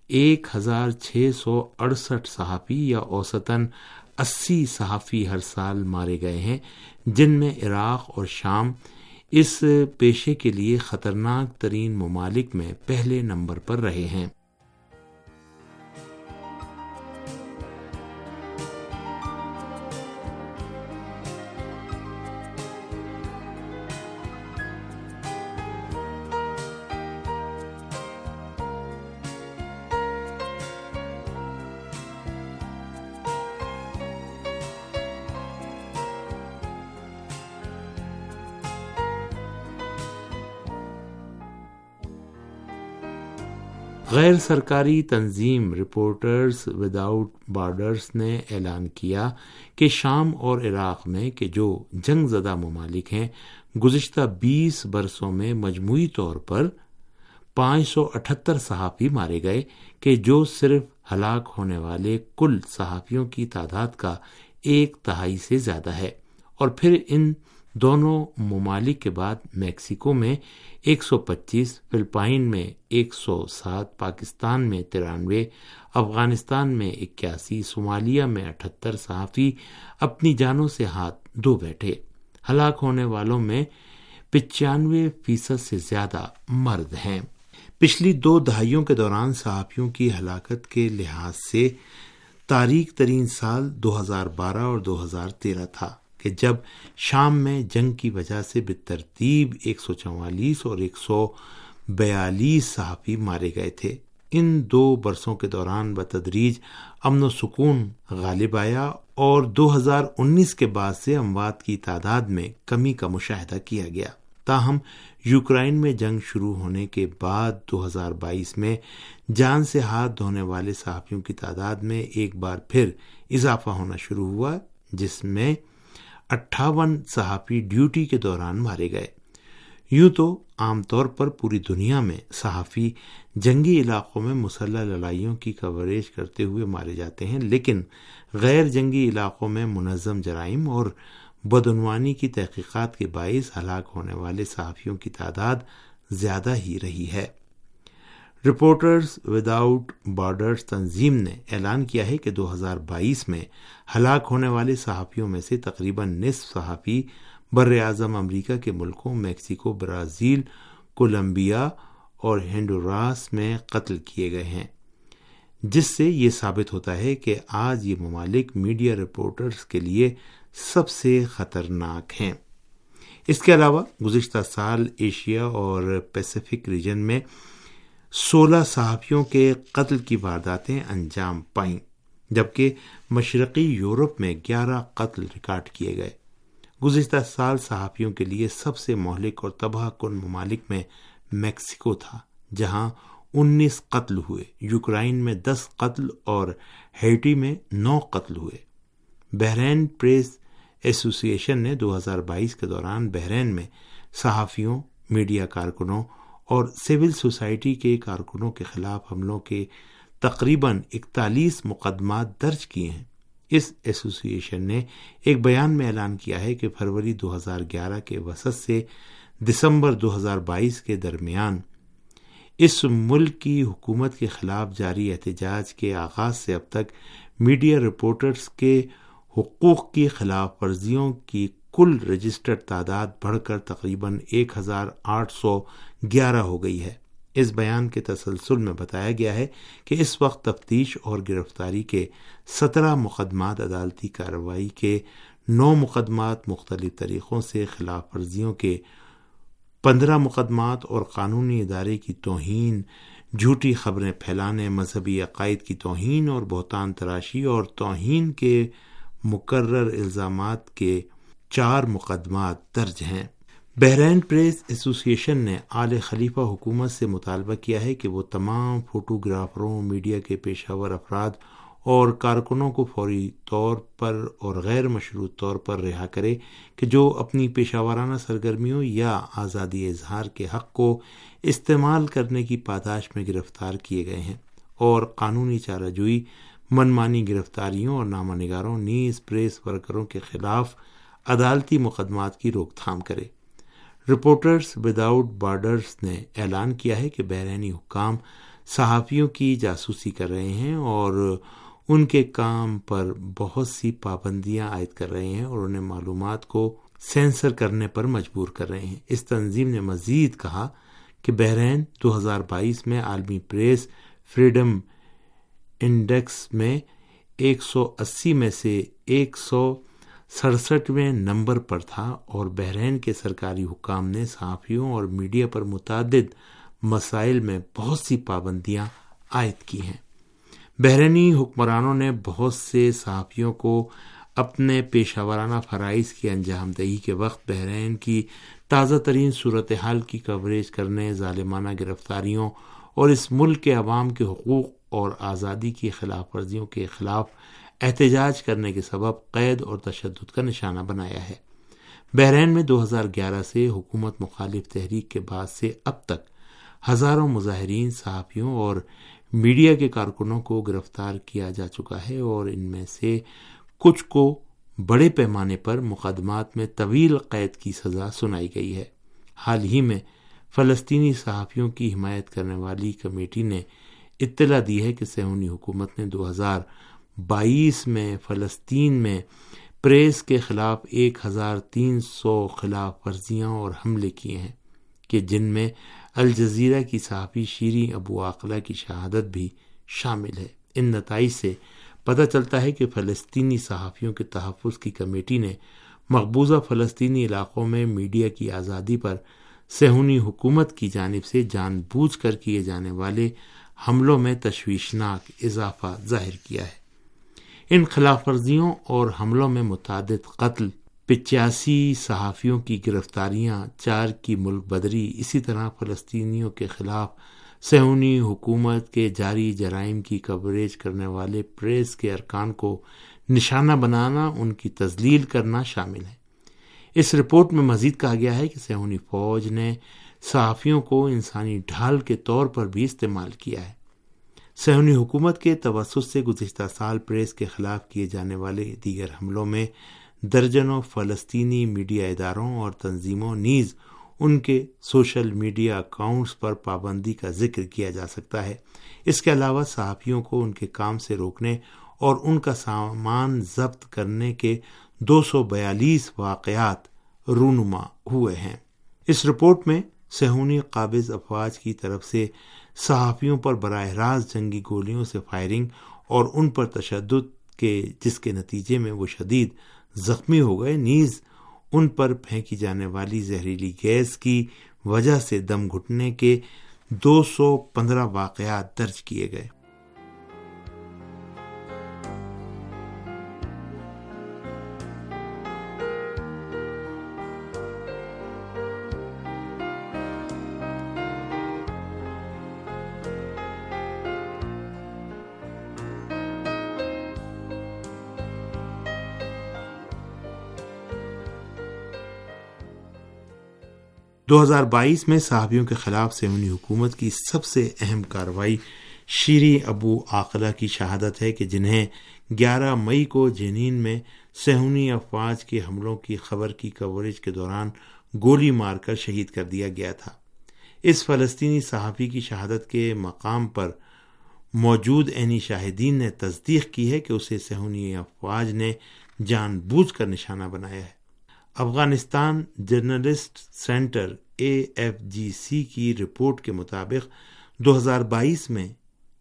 D: 1668 صحافی یا اوسطاً 80 صحافی ہر سال مارے گئے ہیں، جن میں عراق اور شام اس پیشے کے لیے خطرناک ترین ممالک میں پہلے نمبر پر رہے ہیں۔ غیر سرکاری تنظیم رپورٹرز وداؤٹ بارڈرز نے اعلان کیا کہ شام اور عراق میں کہ جو جنگ زدہ ممالک ہیں، گزشتہ 20 برسوں میں مجموعی طور پر 578 صحافی مارے گئے، کہ جو صرف ہلاک ہونے والے کل صحافیوں کی تعداد کا 1/3 سے زیادہ ہے۔ اور پھر ان دونوں ممالک کے بعد میکسیکو میں 125، فلپائن میں 107، پاکستان میں 93، افغانستان میں 81، صومالیہ میں 78 صحافی اپنی جانوں سے ہاتھ دھو بیٹھے۔ ہلاک ہونے والوں میں 95% سے زیادہ مرد ہیں۔ پچھلی 2 دہائیوں کے دوران صحافیوں کی ہلاکت کے لحاظ سے تاریک ترین سال 2012 اور 2013 تھا، کہ جب شام میں جنگ کی وجہ سے بالترتیب 144 اور 142 صحافی مارے گئے تھے۔ ان 2 برسوں کے دوران بتدریج امن و سکون غالب آیا اور 2019 کے بعد سے اموات کی تعداد میں کمی کا مشاہدہ کیا گیا۔ تاہم یوکرائن میں جنگ شروع ہونے کے بعد 2022 میں جان سے ہاتھ دھونے والے صحافیوں کی تعداد میں ایک بار پھر اضافہ ہونا شروع ہوا، جس میں 58 صحافی ڈیوٹی کے دوران مارے گئے۔ یوں تو عام طور پر پوری دنیا میں صحافی جنگی علاقوں میں مسلح لڑائیوں کی کوریج کرتے ہوئے مارے جاتے ہیں، لیکن غیر جنگی علاقوں میں منظم جرائم اور بدعنوانی کی تحقیقات کے باعث ہلاک ہونے والے صحافیوں کی تعداد زیادہ ہی رہی ہے۔ رپورٹرز وداؤٹ بارڈرز تنظیم نے اعلان کیا ہے کہ 2022 میں ہلاک ہونے والے صحافیوں میں سے تقریباً نصف صحافی بر اعظم امریکہ کے ملکوں میکسیکو، برازیل، کولمبیا اور ہنڈوراس میں قتل کیے گئے ہیں، جس سے یہ ثابت ہوتا ہے کہ آج یہ ممالک میڈیا رپورٹرز کے لیے سب سے خطرناک ہیں۔ اس کے علاوہ گزشتہ سال ایشیا اور پیسیفک ریجن میں 16 صحافیوں کے قتل کی وارداتیں انجام پائیں، جبکہ مشرقی یورپ میں 11 قتل ریکارڈ کیے گئے۔ گزشتہ سال صحافیوں کے لیے سب سے مہلک اور تباہ کن ممالک میں میکسیکو تھا، جہاں 19 قتل ہوئے، یوکرائن میں 10 قتل اور ہیٹی میں 9 قتل ہوئے۔ بحرین پریس ایسوسی ایشن نے 2022 کے دوران بحرین میں صحافیوں، میڈیا کارکنوں اور سول سوسائٹی کے کارکنوں کے خلاف حملوں کے تقریباً 41 مقدمات درج کیے ہیں۔ اس ایسوسی ایشن نے ایک بیان میں اعلان کیا ہے کہ فروری 2011 کے وسط سے دسمبر 2022 کے درمیان اس ملک کی حکومت کے خلاف جاری احتجاج کے آغاز سے اب تک میڈیا رپورٹرز کے حقوق کی خلاف ورزیوں کی کل رجسٹرڈ تعداد بڑھ کر تقریباً 1811 ہو گئی ہے۔ اس بیان کے تسلسل میں بتایا گیا ہے کہ اس وقت تفتیش اور گرفتاری کے 17 مقدمات عدالتی کارروائی کے 9 مقدمات مختلف طریقوں سے خلاف ورزیوں کے 15 مقدمات اور قانونی ادارے کی توہین، جھوٹی خبریں پھیلانے، مذہبی عقائد کی توہین اور بہتان تراشی اور توہین کے مکرر الزامات کے 4 مقدمات درج ہیں۔ بحرین پریس ایسوسی ایشن نے آل خلیفہ حکومت سے مطالبہ کیا ہے کہ وہ تمام فوٹوگرافروں، میڈیا کے پیشہ ور افراد اور کارکنوں کو فوری طور پر اور غیر مشروط طور پر رہا کرے کہ جو اپنی پیشہ ورانہ سرگرمیوں یا آزادی اظہار کے حق کو استعمال کرنے کی پاداش میں گرفتار کیے گئے ہیں، اور قانونی چارہ جوئی، منمانی گرفتاریوں اور نامہ نگاروں نیز پریس ورکروں کے خلاف عدالتی مقدمات کی روک تھام کرے۔ رپورٹرز وداؤٹ بارڈرز نے اعلان کیا ہے کہ بحرینی حکام صحافیوں کی جاسوسی کر رہے ہیں اور ان کے کام پر بہت سی پابندیاں عائد کر رہے ہیں اور انہیں معلومات کو سینسر کرنے پر مجبور کر رہے ہیں۔ اس تنظیم نے مزید کہا کہ بحرین 2022 میں عالمی پریس فریڈم انڈیکس میں 180 میں سے 167ویں نمبر پر تھا، اور بحرین کے سرکاری حکام نے صحافیوں اور میڈیا پر متعدد مسائل میں بہت سی پابندیاں عائد کی ہیں۔ بحرینی حکمرانوں نے بہت سے صحافیوں کو اپنے پیشہ ورانہ فرائض کی انجام دہی کے وقت بحرین کی تازہ ترین صورتحال کی کوریج کرنے، ظالمانہ گرفتاریوں اور اس ملک کے عوام کے حقوق اور آزادی کی خلاف ورزیوں کے خلاف احتجاج کرنے کے سبب قید اور تشدد کا نشانہ بنایا ہے۔ بحرین میں 2011 سے حکومت مخالف تحریک کے بعد سے اب تک ہزاروں مظاہرین، صحافیوں اور میڈیا کے کارکنوں کو گرفتار کیا جا چکا ہے، اور ان میں سے کچھ کو بڑے پیمانے پر مقدمات میں طویل قید کی سزا سنائی گئی ہے۔ حال ہی میں فلسطینی صحافیوں کی حمایت کرنے والی کمیٹی نے اطلاع دی ہے کہ صہیونی حکومت نے 2022 میں فلسطین میں پریس کے خلاف 1300 خلاف ورزیاں اور حملے کیے ہیں، کہ جن میں الجزیرہ کی صحافی شیریں ابو عاقلہ کی شہادت بھی شامل ہے۔ ان نتائج سے پتہ چلتا ہے کہ فلسطینی صحافیوں کے تحفظ کی کمیٹی نے مقبوضہ فلسطینی علاقوں میں میڈیا کی آزادی پر صہیونی حکومت کی جانب سے جان بوجھ کر کیے جانے والے حملوں میں تشویشناک اضافہ ظاہر کیا ہے۔ ان خلاف ورزیوں اور حملوں میں متعدد قتل، 85 صحافیوں کی گرفتاریاں، 4 کی ملک بدری، اسی طرح فلسطینیوں کے خلاف صہیونی حکومت کے جاری جرائم کی کوریج کرنے والے پریس کے ارکان کو نشانہ بنانا، ان کی تذلیل کرنا شامل ہے۔ اس رپورٹ میں مزید کہا گیا ہے کہ صہیونی فوج نے صحافیوں کو انسانی ڈھال کے طور پر بھی استعمال کیا ہے۔ صہیونی حکومت کے توسط سے گزشتہ سال پریس کے خلاف کیے جانے والے دیگر حملوں میں درجنوں فلسطینی میڈیا اداروں اور تنظیموں نیز ان کے سوشل میڈیا اکاؤنٹس پر پابندی کا ذکر کیا جا سکتا ہے۔ اس کے علاوہ صحافیوں کو ان کے کام سے روکنے اور ان کا سامان ضبط کرنے کے 242 واقعات رونما ہوئے ہیں۔ اس رپورٹ میں صہیونی قابض افواج کی طرف سے صحافیوں پر براہ راست جنگی گولیوں سے فائرنگ اور ان پر تشدد کے جس کے نتیجے میں وہ شدید زخمی ہو گئے، نیز ان پر پھینکی جانے والی زہریلی گیس کی وجہ سے دم گھٹنے کے 215 واقعات درج کیے گئے۔ دو 2022 میں صحافیوں کے خلاف صہیونی حکومت کی سب سے اہم کارروائی شیریں ابو عاقلہ کی شہادت ہے، کہ جنہیں 11 مئی کو جنین میں صہیونی افواج کے حملوں کی خبر کی کوریج کے دوران گولی مار کر شہید کر دیا گیا تھا۔ اس فلسطینی صحافی کی شہادت کے مقام پر موجود عینی شاہدین نے تصدیق کی ہے کہ اسے صہیونی افواج نے جان بوجھ کر نشانہ بنایا ہے۔ افغانستان جرنلسٹ سینٹر AFGC کی رپورٹ کے مطابق 2022 میں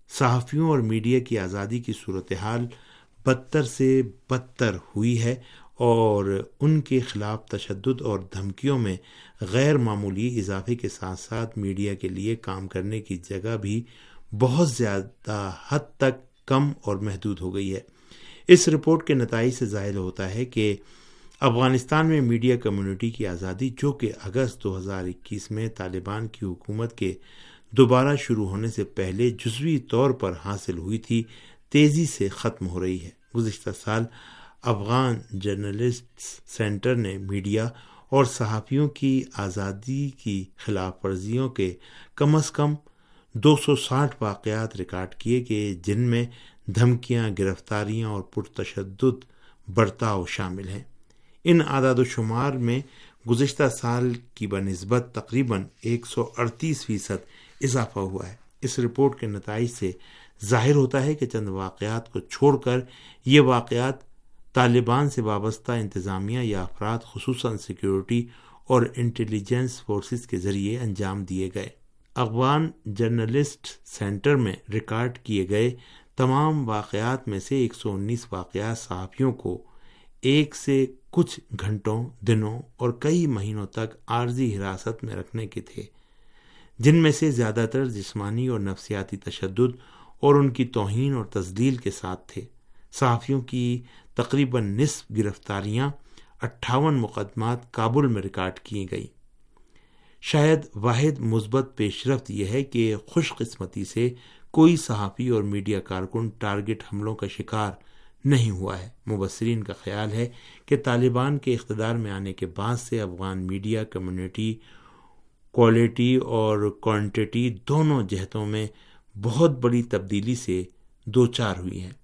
D: صحافیوں اور میڈیا کی آزادی کی صورتحال بدتر سے بدتر ہوئی ہے، اور ان کے خلاف تشدد اور دھمکیوں میں غیر معمولی اضافے کے ساتھ ساتھ میڈیا کے لیے کام کرنے کی جگہ بھی بہت زیادہ حد تک کم اور محدود ہو گئی ہے۔ اس رپورٹ کے نتائج سے ظاہر ہوتا ہے کہ افغانستان میں میڈیا کمیونٹی کی آزادی، جو کہ اگست 2021 میں طالبان کی حکومت کے دوبارہ شروع ہونے سے پہلے جزوی طور پر حاصل ہوئی تھی، تیزی سے ختم ہو رہی ہے۔ گزشتہ سال افغان جرنلسٹ سینٹر نے میڈیا اور صحافیوں کی آزادی کی خلاف ورزیوں کے کم از کم 260 واقعات ریکارڈ کیے کہ جن میں دھمکیاں، گرفتاریاں اور پرتشدد برتاؤ شامل ہیں۔ ان اعداد و شمار میں گزشتہ سال کی بنسبت تقریباً 138% اضافہ ہوا ہے۔ اس رپورٹ کے نتائج سے ظاہر ہوتا ہے کہ چند واقعات کو چھوڑ کر یہ واقعات طالبان سے وابستہ انتظامیہ یا افراد، خصوصاً سیکیورٹی اور انٹیلیجنس فورسز کے ذریعے انجام دیے گئے۔ افغان جرنلسٹ سینٹر میں ریکارڈ کیے گئے تمام واقعات میں سے 119 واقعات صحافیوں کو ایک سے کچھ گھنٹوں، دنوں اور کئی مہینوں تک عارضی حراست میں رکھنے کے تھے، جن میں سے زیادہ تر جسمانی اور نفسیاتی تشدد اور ان کی توہین اور تذلیل کے ساتھ تھے۔ صحافیوں کی تقریباً نصف گرفتاریاں، 58 مقدمات کابل میں ریکارڈ کی گئی۔ شاید واحد مثبت پیش رفت یہ ہے کہ خوش قسمتی سے کوئی صحافی اور میڈیا کارکن ٹارگٹ حملوں کا شکار نہیں ہوا ہے۔ مبصرین کا خیال ہے کہ طالبان کے اقتدار میں آنے کے بعد سے افغان میڈیا کمیونٹی کوالٹی اور کوانٹٹی دونوں جہتوں میں بہت بڑی تبدیلی سے دوچار ہوئی ہے۔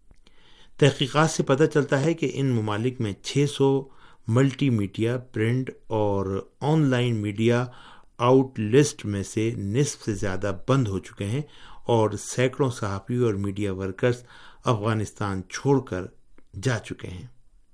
D: تحقیقات سے پتہ چلتا ہے کہ ان ممالک میں 600 ملٹی میڈیا، پرنٹ اور online media outlets میں سے نصف سے زیادہ بند ہو چکے ہیں اور سینکڑوں صحافی اور میڈیا ورکرز افغانستان چھوڑ کر جا چکے ہیں۔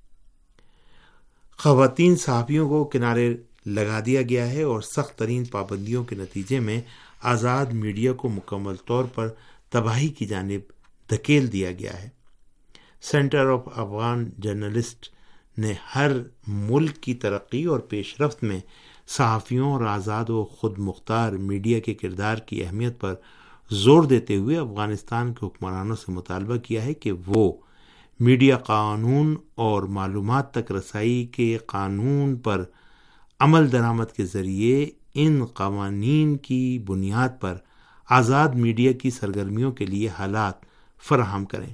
D: خواتین صحافیوں کو کنارے لگا دیا گیا ہے اور سخت ترین پابندیوں کے نتیجے میں آزاد میڈیا کو مکمل طور پر تباہی کی جانب دھکیل دیا گیا ہے۔ سینٹر آف افغان جرنلسٹ نے ہر ملک کی ترقی اور پیش رفت میں صحافیوں اور آزاد و خود مختار میڈیا کے کردار کی اہمیت پر زور دیتے ہوئے افغانستان کے حکمرانوں سے مطالبہ کیا ہے کہ وہ میڈیا قانون اور معلومات تک رسائی کے قانون پر عمل درآمد کے ذریعے ان قوانین کی بنیاد پر آزاد میڈیا کی سرگرمیوں کے لیے حالات فراہم کریں۔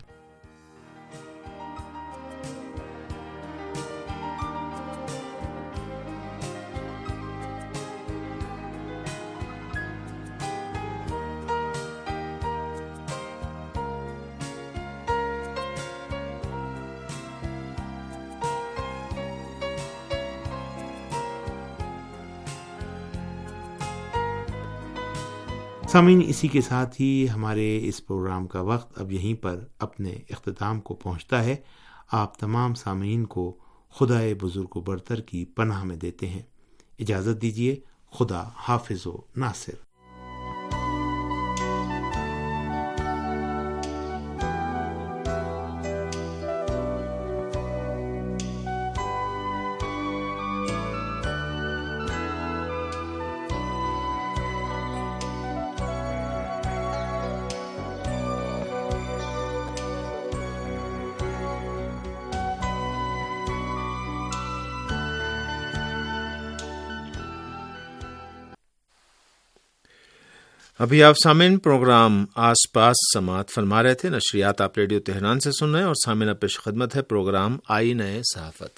D: سامعین، اسی کے ساتھ ہی ہمارے اس پروگرام کا وقت اب یہیں پر اپنے اختتام کو پہنچتا ہے۔ آپ تمام سامعین کو خدائے بزرگ و برتر کی پناہ میں دیتے ہیں۔ اجازت دیجیے۔ خدا حافظ و ناصر۔
J: ابھی آپ سامعین پروگرام آس پاس سماعت فرما رہے تھے۔ نشریات آپ ریڈیو تہران سے سن رہے ہیں اور سامعین پیش خدمت ہے پروگرام آئینہ صحافت۔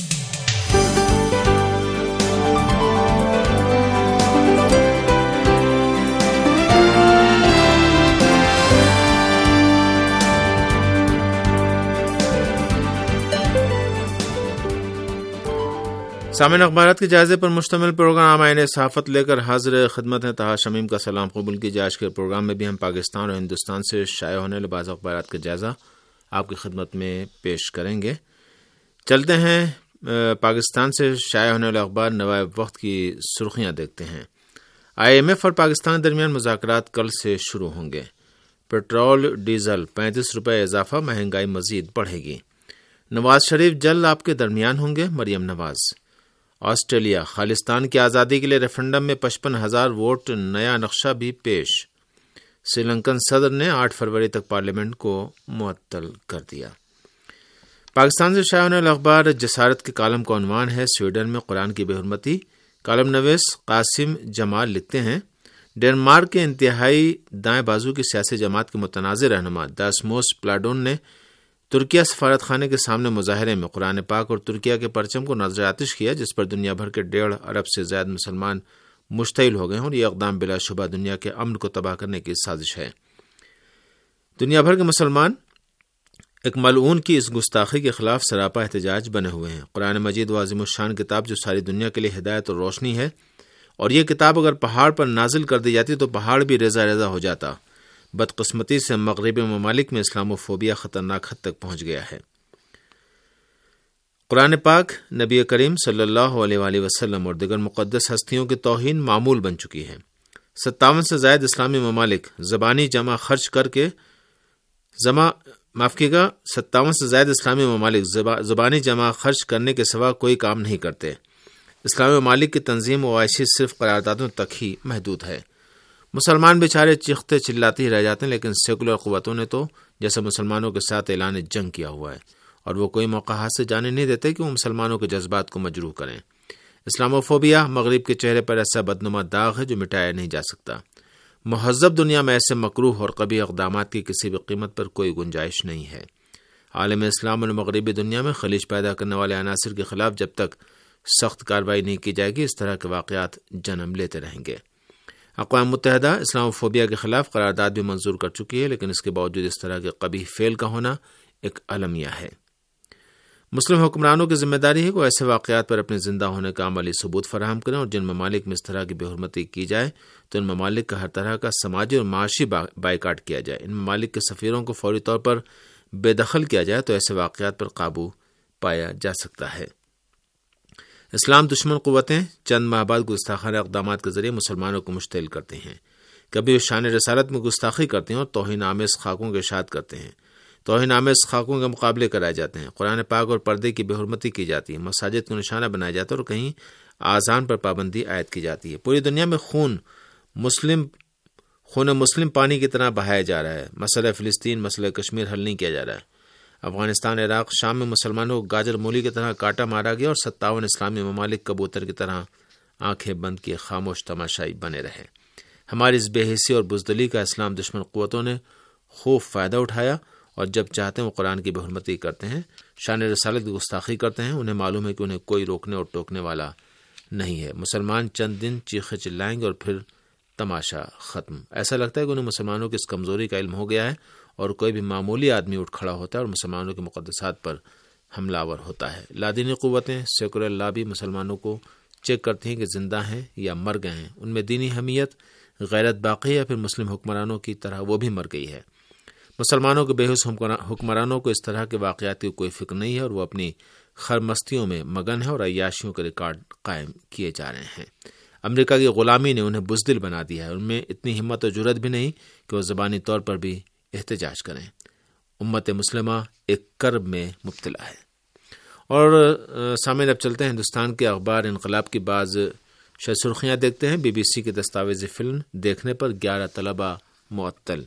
J: سامعین، اخبارات کے جائزے پر مشتمل پروگرام آئینہ صحافت لے کر حاضر خدمت ہے۔ طاہر شمیم کا سلام قبول کیجیے۔ آج کے پروگرام میں بھی ہم پاکستان اور ہندوستان سے شائع ہونے والے بعض اخبارات کا جائزہ آپ کی خدمت میں پیش کریں گے۔ چلتے ہیں پاکستان سے شائع ہونے والے اخبار نوائب وقت کی سرخیاں دیکھتے ہیں۔ IMF اور پاکستان درمیان مذاکرات کل سے شروع ہوں گے۔ پٹرول ڈیزل 35 روپے اضافہ، مہنگائی مزید بڑھے گی۔ نواز شریف جلد آپ کے درمیان ہوں گے، مریم نواز۔ آسٹریلیا، خالصتان کی آزادی کے لیے ریفرنڈم میں 55,000 ووٹ، نیا نقشہ بھی پیش۔ سری لنکن صدر نے 8 فروری تک پارلیمنٹ کو معطل کر دیا۔ پاکستان سے شائع ہونے والا اخبار جسارت کے کالم کا عنوان ہے سویڈن میں قرآن کی بے حرمتی۔ کالم نویس قاسم جمال لکھتے ہیں، ڈنمارک کے انتہائی دائیں بازو کی سیاسی جماعت کے متنازع رہنما داسموس پلاڈون نے ترکیہ سفارت خانے کے سامنے مظاہرے میں قرآن پاک اور ترکیہ کے پرچم کو نظر آتش کیا، جس پر دنیا بھر کے 1.5 ارب سے زائد مسلمان مشتعل ہو گئے ہیں، اور یہ اقدام بلا شبہ دنیا کے امن کو تباہ کرنے کی سازش ہے۔ دنیا بھر کے مسلمان ایک ملعون کی اس گستاخی کے خلاف سراپا احتجاج بنے ہوئے ہیں۔ قرآن مجید و عظیم الشان کتاب جو ساری دنیا کے لیے ہدایت اور روشنی ہے، اور یہ کتاب اگر پہاڑ پر نازل کر دی جاتی تو پہاڑ بھی ریزہ ریزہ ہو جاتا۔ بدقسمتی سے مغربی ممالک میں اسلاموفوبیا خطرناک حد تک پہنچ گیا ہے۔ قرآن پاک نبی کریم صلی اللہ علیہ وآلہ وسلم اور دیگر مقدس ہستیوں کی توہین معمول بن چکی ہے۔ 57 سے زائد اسلامی ممالک زبانی جمع خرچ کر کے 57 سے زائد اسلامی ممالک زبانی جمع خرچ کرنے کے سوا کوئی کام نہیں کرتے۔ اسلامی ممالک کی تنظیم و عائشی صرف قراردادوں تک ہی محدود ہے۔ مسلمان بیچارے چیختے چلاتے ہی رہ جاتے ہیں، لیکن سیکولر قوتوں نے تو جیسے مسلمانوں کے ساتھ اعلان جنگ کیا ہوا ہے، اور وہ کوئی موقع ہاتھ سے جانے نہیں دیتے کہ وہ مسلمانوں کے جذبات کو مجروح کریں۔ اسلاموفوبیا مغرب کے چہرے پر ایسا بدنما داغ ہے جو مٹایا نہیں جا سکتا۔ مہذب دنیا میں ایسے مکروہ اور قبیح اقدامات کی کسی بھی قیمت پر کوئی گنجائش نہیں ہے۔ عالم اسلام اور مغربی دنیا میں خلیج پیدا کرنے والے عناصر کے خلاف جب تک سخت کارروائی نہیں کی جائے گی، اس طرح کے واقعات جنم لیتے رہیں گے۔ اقوام متحدہ اسلاموفوبیا کے خلاف قرارداد بھی منظور کر چکی ہے، لیکن اس کے باوجود اس طرح کے قبیح فعل کا ہونا ایک المیہ ہے۔ مسلم حکمرانوں کی ذمہ داری ہے کہ وہ ایسے واقعات پر اپنے زندہ ہونے کا عملی ثبوت فراہم کریں، اور جن ممالک میں اس طرح کی بے حرمتی کی جائے تو ان ممالک کا ہر طرح کا سماجی اور معاشی بائیکاٹ کیا جائے۔ ان ممالک کے سفیروں کو فوری طور پر بے دخل کیا جائے تو ایسے واقعات پر قابو پایا جا سکتا ہے۔ اسلام دشمن قوتیں چند ماہ بعد گستاخانہ اقدامات کے ذریعے مسلمانوں کو مشتعل کرتے ہیں۔ کبھی وہ شان رسالت میں گستاخی کرتے ہیں اور توہین آمیز خاکوں کے اشاعت کرتے ہیں۔ توہین آمیز خاکوں کے مقابلے کرائے جاتے ہیں، قرآن پاک اور پردے کی بے حرمتی کی جاتی ہے، مساجد کو نشانہ بنایا جاتا ہے، اور کہیں آذان پر پابندی عائد کی جاتی ہے۔ پوری دنیا میں خون مسلم پانی کی طرح بہایا جا رہا ہے۔ مسئلہ فلسطین، مسئلہ کشمیر حل نہیں کیا جا رہا ہے۔ افغانستان، عراق، شام میں مسلمانوں کو گاجر مولی کی طرح کاٹا مارا گیا، اور 57 اسلامی ممالک کبوتر کی طرح آنکھیں بند کیے خاموش تماشائی بنے رہے۔ ہماری اس بے حسی اور بزدلی کا اسلام دشمن قوتوں نے خوب فائدہ اٹھایا، اور جب چاہتے ہیں وہ قرآن کی بے حرمتی کرتے ہیں، شان رسالت کی گستاخی کرتے ہیں۔ انہیں معلوم ہے کہ انہیں کوئی روکنے اور ٹوکنے والا نہیں ہے۔ مسلمان چند دن چیخے چلائیں گے اور پھر تماشا ختم۔ ایسا لگتا ہے کہ انہیں مسلمانوں کی اس کمزوری کا علم ہو گیا ہے، اور کوئی بھی معمولی آدمی اٹھ کھڑا ہوتا ہے اور مسلمانوں کے مقدسات پر حملہ آور ہوتا ہے۔ لادینی قوتیں، سیکولر لابی مسلمانوں کو چیک کرتی ہیں کہ زندہ ہیں یا مر گئے ہیں، ان میں دینی حمیت، غیرت باقی ہے، یا پھر مسلم حکمرانوں کی طرح وہ بھی مر گئی ہے۔ مسلمانوں کے بے ہوش حکمرانوں کو اس طرح کے واقعات کی کوئی فکر نہیں ہے، اور وہ اپنی خرمستیوں میں مگن ہے، اور عیاشیوں کے ریکارڈ قائم کیے جا رہے ہیں۔ امریکہ کی غلامی نے انہیں بزدل بنا دیا ہے، ان میں اتنی ہمت و جرأت بھی نہیں کہ وہ زبانی طور پر بھی احتجاج کریں۔ امت مسلمہ ایک کرب میں مبتلا ہے۔ اور سامعین، اب چلتے ہیں ہندوستان کے اخبار انقلاب کی بعض سرخیاں دیکھتے ہیں۔ بی بی سی کی دستاویزی فلم دیکھنے پر 11 طلبہ معطل۔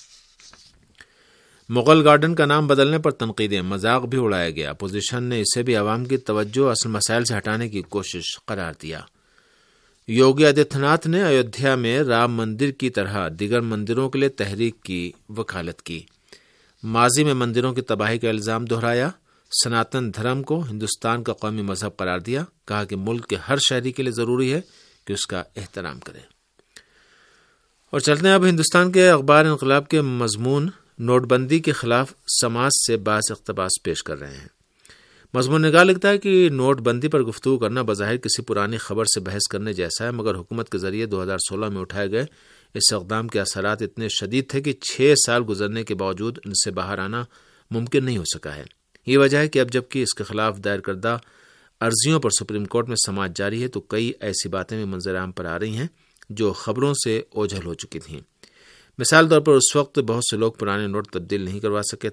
J: مغل گارڈن کا نام بدلنے پر تنقیدیں، مذاق بھی اڑایا گیا۔ اپوزیشن نے اسے بھی عوام کی توجہ اصل مسائل سے ہٹانے کی کوشش قرار دیا۔ یوگی آدتیہ ناتھ نے ایودھیا میں رام مندر کی طرح دیگر مندروں کے لیے تحریک کی وکالت کی۔ ماضی میں مندروں کی تباہی کا الزام دہرایا۔ سناتن دھرم کو ہندوستان کا قومی مذہب قرار دیا، کہا کہ ملک کے ہر شہری کے لیے ضروری ہے کہ اس کا احترام کرے۔ اور چلتے ہیں اب ہندوستان کے اخبار انقلاب کے مضمون نوٹ بندی کے خلاف سماج سے بعض اقتباس پیش کر رہے ہیں۔ مضمون نگار لکھتا ہے کہ نوٹ بندی پر گفتگو کرنا بظاہر کسی پرانی خبر سے بحث کرنے جیسا ہے، مگر حکومت کے ذریعے 2016 میں اٹھائے گئے اس اقدام کے اثرات اتنے شدید تھے کہ 6 سال گزرنے کے باوجود ان سے باہر آنا ممکن نہیں ہو سکا ہے۔ یہ وجہ ہے کہ اب جبکہ اس کے خلاف دائر کردہ عرضیوں پر سپریم کورٹ میں سماعت جاری ہے تو کئی ایسی باتیں بھی منظر عام پر آ رہی ہیں جو خبروں سے اوجھل ہو چکی تھیں۔ مثال طور پر اس وقت بہت سے لوگ پرانے نوٹ تبدیل نہیں کروا سکے تھے۔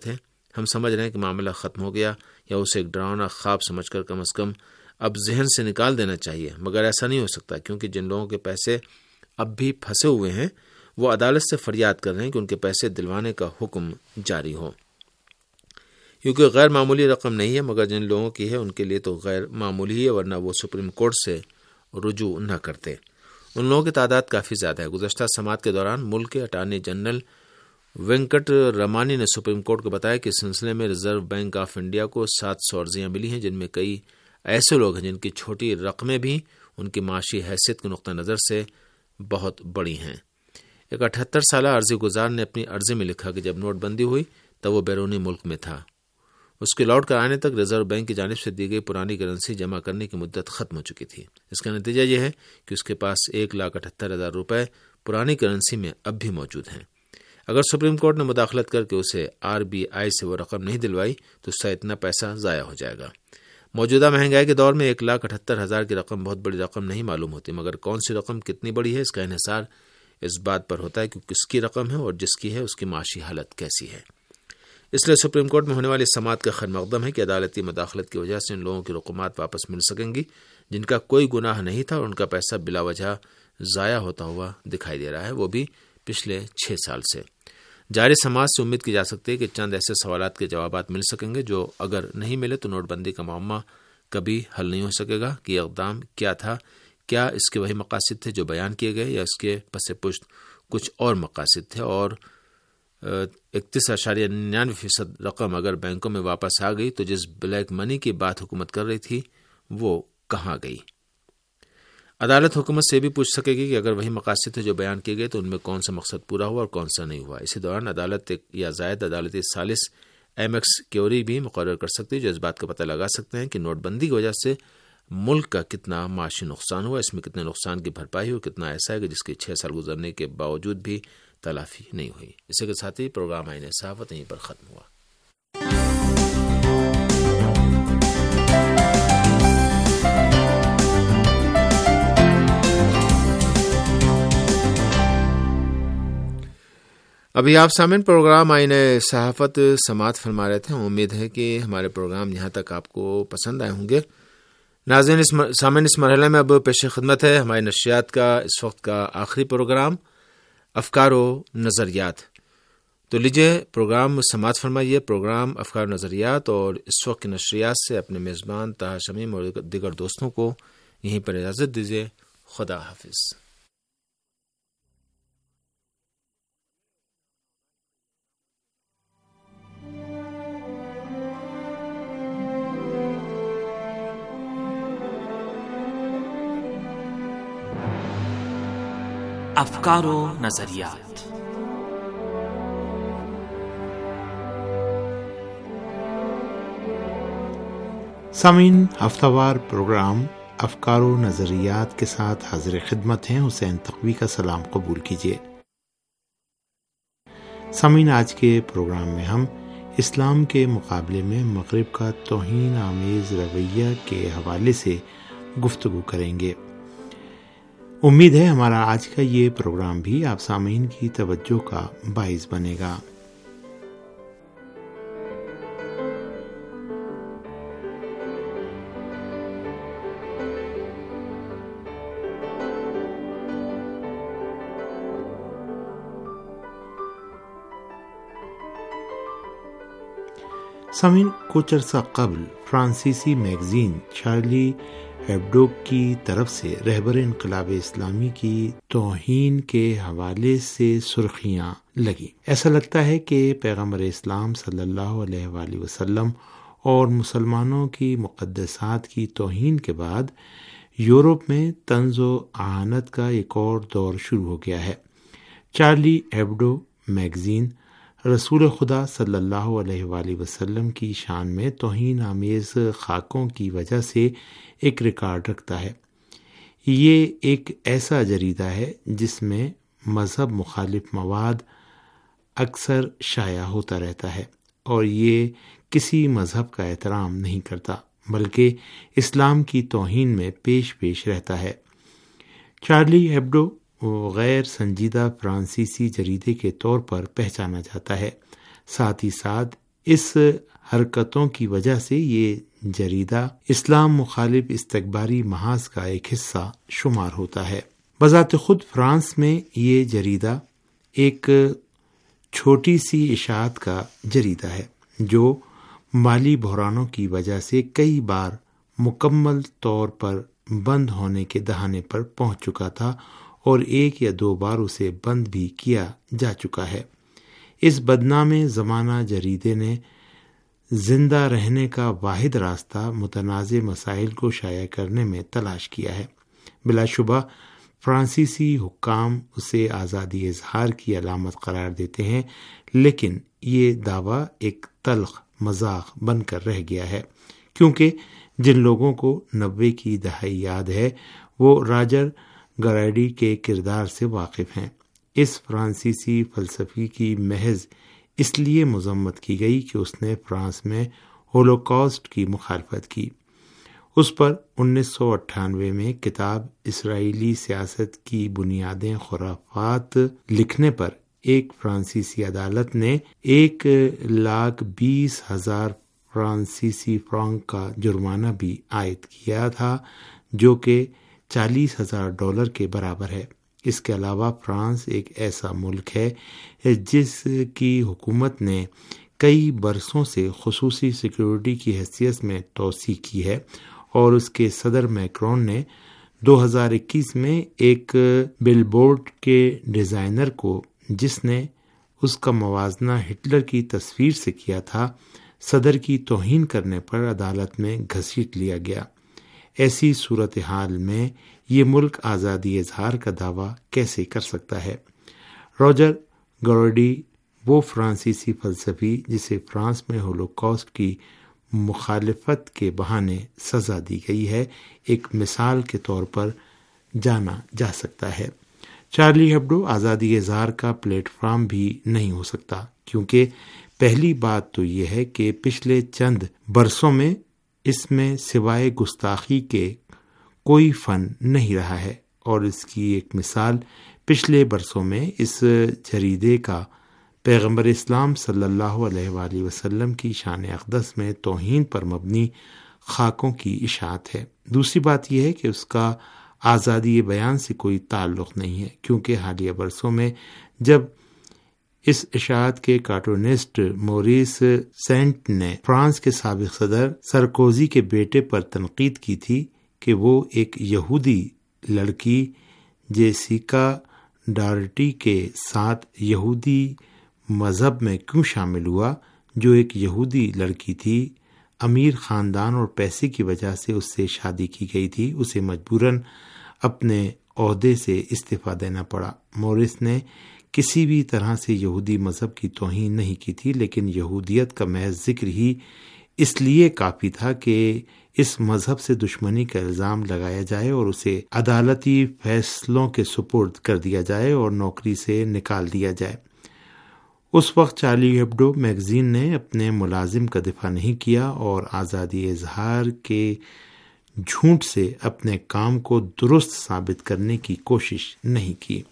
J: ہم سمجھ رہے ہیں کہ معاملہ ختم ہو گیا یا اسے ایک ڈراؤنا خواب سمجھ کر کم از کم اب ذہن سے نکال دینا چاہیے، مگر ایسا نہیں ہو سکتا، کیونکہ جن لوگوں کے پیسے اب بھی پھنسے ہوئے ہیں وہ عدالت سے فریاد کر رہے ہیں کہ ان کے پیسے دلوانے کا حکم جاری ہو، کیونکہ غیر معمولی رقم نہیں ہے، مگر جن لوگوں کی ہے ان کے لیے تو غیر معمولی ہے، ورنہ وہ سپریم کورٹ سے رجوع نہ کرتے۔ ان لوگوں کی تعداد کافی زیادہ ہے۔ گزشتہ سماعت کے دوران ملک کے اٹارنی جنرل وینکٹ رمانی نے سپریم کورٹ کو بتایا کہ اس سلسلے میں ریزرو بینک آف انڈیا کو 700 عرضیاں ملی ہیں، جن میں کئی ایسے لوگ ہیں جن کی چھوٹی رقمیں بھی ان کی معاشی حیثیت کے نقطہ نظر سے بہت بڑی ہیں۔ ایک 78 سالہ عرضی گزار نے اپنی عرضی میں لکھا کہ جب نوٹ بندی ہوئی تب وہ بیرونی ملک میں تھا، اس کے لوٹ کر آنے تک ریزرو بینک کی جانب سے دی گئی پرانی کرنسی جمع کرنے کی مدت ختم ہو چکی تھی۔ اس کا نتیجہ یہ ہے کہ اس کے پاس 1,78,000 روپے پرانی کرنسی میں اب بھی موجود ہیں۔ اگر سپریم کورٹ نے مداخلت کر کے اسے RBI سے وہ رقم نہیں دلوائی تو اس سے اتنا پیسہ ضائع ہو جائے گا۔ موجودہ مہنگائی کے دور میں 1,78,000 کی رقم بہت بڑی رقم نہیں معلوم ہوتی، مگر کون سی رقم کتنی بڑی ہے اس کا انحصار اس بات پر ہوتا ہے کہ کس کی رقم ہے اور جس کی ہے اس کی معاشی حالت کیسی ہے۔ اس لیے سپریم کورٹ میں ہونے والی سماعت کا خیر مقدم ہے کہ عدالتی مداخلت کی وجہ سے ان لوگوں کی رقومات واپس مل سکیں گی جن کا کوئی گناہ نہیں تھا اور ان کا پیسہ بلا وجہ ضائع ہوتا ہوا دکھائی دے رہا ہے، وہ بھی پچھلے 6 سال سے۔ جاری سماعت سے امید کی جا سکتی ہے کہ چند ایسے سوالات کے جوابات مل سکیں گے جو اگر نہیں ملے تو نوٹ بندی کا معمہ کبھی حل نہیں ہو سکے گا کہ یہ اقدام کیا تھا، کیا اس کے وہی مقاصد تھے جو بیان کیے گئے یا اس کے پس پشت کچھ اور مقاصد تھے، اور 31.99% رقم اگر بینکوں میں واپس آ گئی تو جس بلیک منی کی بات حکومت کر رہی تھی وہ کہاں گئی۔ عدالت حکومت سے بھی پوچھ سکے گی کہ اگر وہی مقاصد تھے جو بیان کیے گئے تو ان میں کون سا مقصد پورا ہوا اور کون سا نہیں ہوا۔ اسی دوران عدالت ایک یا زائد عدالتی ثالث ایمکس کیوری بھی مقرر کر سکتی ہے جو اس بات کا پتہ لگا سکتے ہیں کہ نوٹ بندی کی وجہ سے ملک کا کتنا معاشی نقصان ہوا، اس میں کتنے نقصان کی بھرپائی ہوئی، کتنا ایسا ہے کہ جس کے 6 سال گزرنے کے باوجود بھی تلافی نہیں ہوئی۔ اسی کے ساتھ ہی پروگرام آئین صحافت یہیں پر ختم ہوا۔ ابھی آپ سامعین پروگرام آئین صحافت سماعت فرما رہے تھے۔ امید ہے کہ ہمارے پروگرام یہاں تک آپ کو پسند آئے ہوں گے۔ ناظرین سامعین، اس مرحلے میں اب پیش خدمت ہے ہماری نشریات کا اس وقت کا آخری پروگرام افکار و نظریات۔ تو لیجئے پروگرام سماعت فرمائیے۔ پروگرام افکار و نظریات اور اس وقت کی نشریات سے اپنے میزبان طاہر شمیم اور دیگر دوستوں کو یہیں پر اجازت دیجیے۔ خدا حافظ۔
K: افکار و نظریات۔
D: سامعین، ہفتہ وار پروگرام افکار و نظریات کے ساتھ حاضر خدمت ہیں۔ حسین تقوی کا سلام قبول کیجیے۔ سامعین، آج کے پروگرام میں ہم اسلام کے مقابلے میں مغرب کا توہین آمیز رویہ کے حوالے سے گفتگو کریں گے۔ امید ہے ہمارا آج کا یہ پروگرام بھی آپ سامعین کی توجہ کا باعث بنے گا۔ سامعین، کچھ عرصہ قبل فرانسیسی میگزین چارلی ہیبڈو کی طرف سے رہبر انقلاب اسلامی کی توہین کے حوالے سے سرخیاں لگی۔ ایسا لگتا ہے کہ پیغمبر اسلام صلی اللہ علیہ وآلہ وسلم اور مسلمانوں کی مقدسات کی توہین کے بعد یورپ میں طنز و اہانت کا ایک اور دور شروع ہو گیا ہے۔ چارلی ہیبڈو میگزین رسول خدا صلی اللہ علیہ وآلہ وسلم کی شان میں توہین آمیز خاکوں کی وجہ سے ایک ریکارڈ رکھتا ہے۔ یہ ایک ایسا جریدہ ہے جس میں مذہب مخالف مواد اکثر شائع ہوتا رہتا ہے اور یہ کسی مذہب کا احترام نہیں کرتا بلکہ اسلام کی توہین میں پیش رہتا ہے۔ چارلی ہیبڈو غیر سنجیدہ فرانسیسی جریدے کے طور پر پہچانا جاتا ہے، ساتھ ہی ساتھ اس حرکتوں کی وجہ سے یہ جریدہ اسلام مخالف استکباری محاذ کا ایک حصہ شمار ہوتا ہے۔ بذات خود فرانس میں یہ جریدہ ایک چھوٹی سی اشاعت کا جریدہ ہے جو مالی بحرانوں کی وجہ سے کئی بار مکمل طور پر بند ہونے کے دہانے پر پہنچ چکا تھا اور ایک یا دو بار اسے بند بھی کیا جا چکا ہے۔ اس بدنام زمانہ جریدے نے زندہ رہنے کا واحد راستہ متنازع مسائل کو شائع کرنے میں تلاش کیا ہے۔ بلا شبہ فرانسیسی حکام اسے آزادی اظہار کی علامت قرار دیتے ہیں، لیکن یہ دعویٰ ایک تلخ مذاق بن کر رہ گیا ہے، کیونکہ جن لوگوں کو 90 کی دہائی یاد ہے وہ راجر گرائیڈی کے کردار سے واقف ہیں۔ اس فرانسیسی فلسفی کی محض اس لیے مذمت کی گئی کہ اس نے فرانس میں ہولوکاسٹ کی مخالفت کی۔ اس پر 1998 میں کتاب اسرائیلی سیاست کی بنیادیں خرافات لکھنے پر ایک فرانسیسی عدالت نے 1,20,000 فرانسیسی فرانک کا جرمانہ بھی عائد کیا تھا، جو کہ $40,000 کے برابر ہے۔ اس کے علاوہ فرانس ایک ایسا ملک ہے جس کی حکومت نے کئی برسوں سے خصوصی سیکیورٹی کی حیثیت میں توسیع کی ہے، اور اس کے صدر میکرون نے 2021 میں ایک بل بورڈ کے ڈیزائنر کو، جس نے اس کا موازنہ ہٹلر کی تصویر سے کیا تھا، صدر کی توہین کرنے پر عدالت میں گھسیٹ لیا گیا۔ ایسی صورتحال میں یہ ملک آزادی اظہار کا دعویٰ کیسے کر سکتا ہے؟ راجر گرائیڈی وہ فرانسیسی فلسفی جسے فرانس میں ہولوکاسٹ کی مخالفت کے بہانے سزا دی گئی ہے، ایک مثال کے طور پر جانا جا سکتا ہے۔ چارلی ہیبڈو آزادی اظہار کا پلیٹ فارم بھی نہیں ہو سکتا، کیونکہ پہلی بات تو یہ ہے کہ پچھلے چند برسوں میں اس میں سوائے گستاخی کے کوئی فن نہیں رہا ہے، اور اس کی ایک مثال پچھلے برسوں میں اس جریدے کا پیغمبر اسلام صلی اللہ علیہ وآلہ وسلم کی شان اقدس میں توہین پر مبنی خاکوں کی اشاعت ہے۔ دوسری بات یہ ہے کہ اس کا آزادی بیان سے کوئی تعلق نہیں ہے، کیونکہ حالیہ برسوں میں جب اس اشاعت کے کارٹونسٹ موریس سینٹ نے فرانس کے سابق صدر سرکوزی کے بیٹے پر تنقید کی تھی کہ وہ ایک یہودی لڑکی جیسیکا ڈارٹی کے ساتھ یہودی مذہب میں کیوں شامل ہوا، جو ایک یہودی لڑکی تھی، امیر خاندان اور پیسے کی وجہ سے اس سے شادی کی گئی تھی، اسے مجبوراً اپنے عہدے سے استعفیٰ دینا پڑا۔ موریس نے کسی بھی طرح سے یہودی مذہب کی توہین نہیں کی تھی، لیکن یہودیت کا محض ذکر ہی اس لیے کافی تھا کہ اس مذہب سے دشمنی کا الزام لگایا جائے اور اسے عدالتی فیصلوں کے سپرد کر دیا جائے اور نوکری سے نکال دیا جائے۔ اس وقت چارلی ہیبڈو میگزین نے اپنے ملازم کا دفاع نہیں کیا اور آزادی اظہار کے جھوٹ سے اپنے کام کو درست ثابت کرنے کی کوشش نہیں کی۔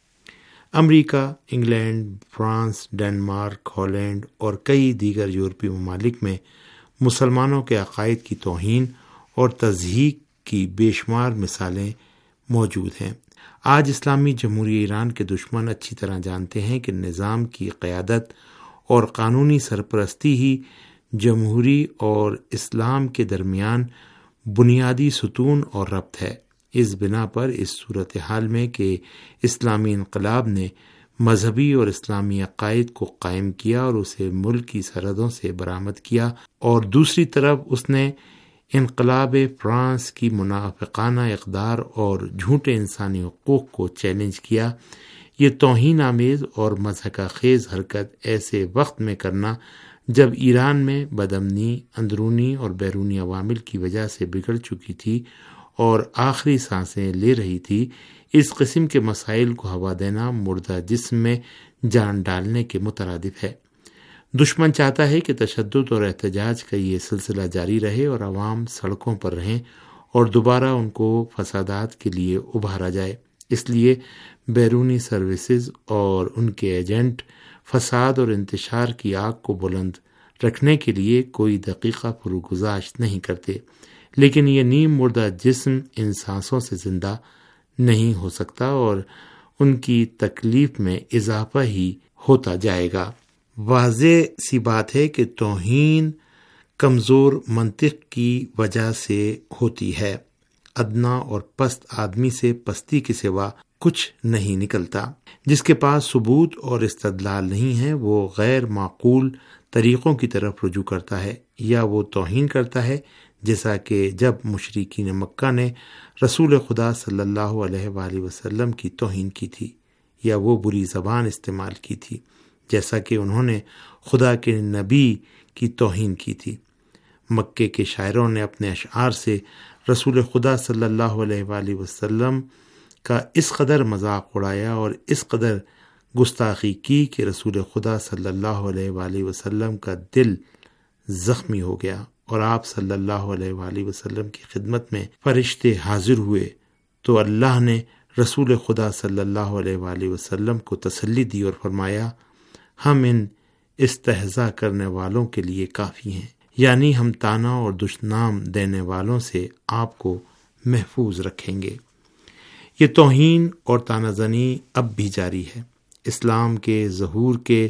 D: امریکا، انگلینڈ، فرانس، ڈنمارک، ہالینڈ اور کئی دیگر یورپی ممالک میں مسلمانوں کے عقائد کی توہین اور تضحیک کی بے شمار مثالیں موجود ہیں۔ آج اسلامی جمہوریہ ایران کے دشمن اچھی طرح جانتے ہیں کہ نظام کی قیادت اور قانونی سرپرستی ہی جمہوری اور اسلام کے درمیان بنیادی ستون اور ربط ہے۔ اس بنا پر اس صورتحال میں کہ اسلامی انقلاب نے مذہبی اور اسلامی عقائد کو قائم کیا اور اسے ملک کی سرحدوں سے برآمد کیا، اور دوسری طرف اس نے انقلاب فرانس کی منافقانہ اقدار اور جھوٹے انسانی حقوق کو چیلنج کیا، یہ توہین آمیز اور مضحکہ خیز حرکت ایسے وقت میں کرنا جب ایران میں بدامنی اندرونی اور بیرونی عوامل کی وجہ سے بگڑ چکی تھی اور آخری سانسیں لے رہی تھی، اس قسم کے مسائل کو ہوا دینا مردہ جسم میں جان ڈالنے کے مترادف ہے۔ دشمن چاہتا ہے کہ تشدد اور احتجاج کا یہ سلسلہ جاری رہے اور عوام سڑکوں پر رہیں اور دوبارہ ان کو فسادات کے لیے ابھارا جائے۔ اس لیے بیرونی سروسز اور ان کے ایجنٹ فساد اور انتشار کی آگ کو بلند رکھنے کے لیے کوئی دقیقہ فروگزاشت نہیں کرتے، لیکن یہ نیم مردہ جسم ان سانسوں سے زندہ نہیں ہو سکتا اور ان کی تکلیف میں اضافہ ہی ہوتا جائے گا۔ واضح سی بات ہے کہ توہین کمزور منطق کی وجہ سے ہوتی ہے۔ ادنا اور پست آدمی سے پستی کے سوا کچھ نہیں نکلتا۔ جس کے پاس ثبوت اور استدلال نہیں ہے وہ غیر معقول طریقوں کی طرف رجوع کرتا ہے، یا وہ توہین کرتا ہے، جیسا کہ جب مشرکین مکہ نے رسول خدا صلی اللہ علیہ وآلہ وسلم کی توہین کی تھی، یا وہ بری زبان استعمال کی تھی، جیسا کہ انہوں نے خدا کے نبی کی توہین کی تھی۔ مکے کے شاعروں نے اپنے اشعار سے رسول خدا صلی اللہ علیہ وآلہ وسلم کا اس قدر مذاق اڑایا اور اس قدر گستاخی کی کہ رسول خدا صلی اللہ علیہ وآلہ وسلم کا دل زخمی ہو گیا، اور آپ صلی اللہ علیہ وآلہ وسلم کی خدمت میں فرشتے حاضر ہوئے تو اللہ نے رسول خدا صلی اللہ علیہ وآلہ وسلم کو تسلی دی اور فرمایا، ہم ان استہزاء کرنے والوں کے لیے کافی ہیں، یعنی ہم طعنہ اور دشنام دینے والوں سے آپ کو محفوظ رکھیں گے۔ یہ توہین اور طعنہ زنی اب بھی جاری ہے۔ اسلام کے ظہور کے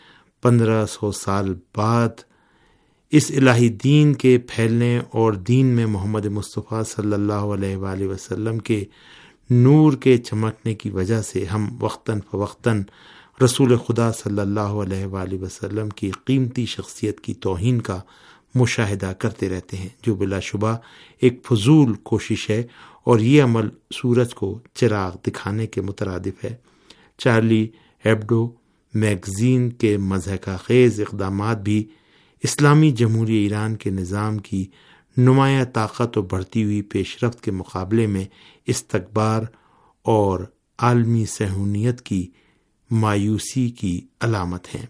D: 1500 سال بعد اس الہی دین کے پھیلنے اور دین میں محمد مصطفیٰ صلی اللہ علیہ وآلہ وسلم کے نور کے چمکنے کی وجہ سے ہم وقتاً فوقتاً رسول خدا صلی اللہ علیہ وآلہ وسلم کی قیمتی شخصیت کی توہین کا مشاہدہ کرتے رہتے ہیں، جو بلا شبہ ایک فضول کوشش ہے، اور یہ عمل سورج کو چراغ دکھانے کے مترادف ہے۔ چارلی ہیبڈو میگزین کے مضحکہ خیز اقدامات بھی اسلامی جمہوریہ ایران کے نظام کی نمایاں طاقت و بڑھتی ہوئی پیش رفت کے مقابلے میں استکبار اور عالمی صہیونیت کی مایوسی کی علامت ہیں۔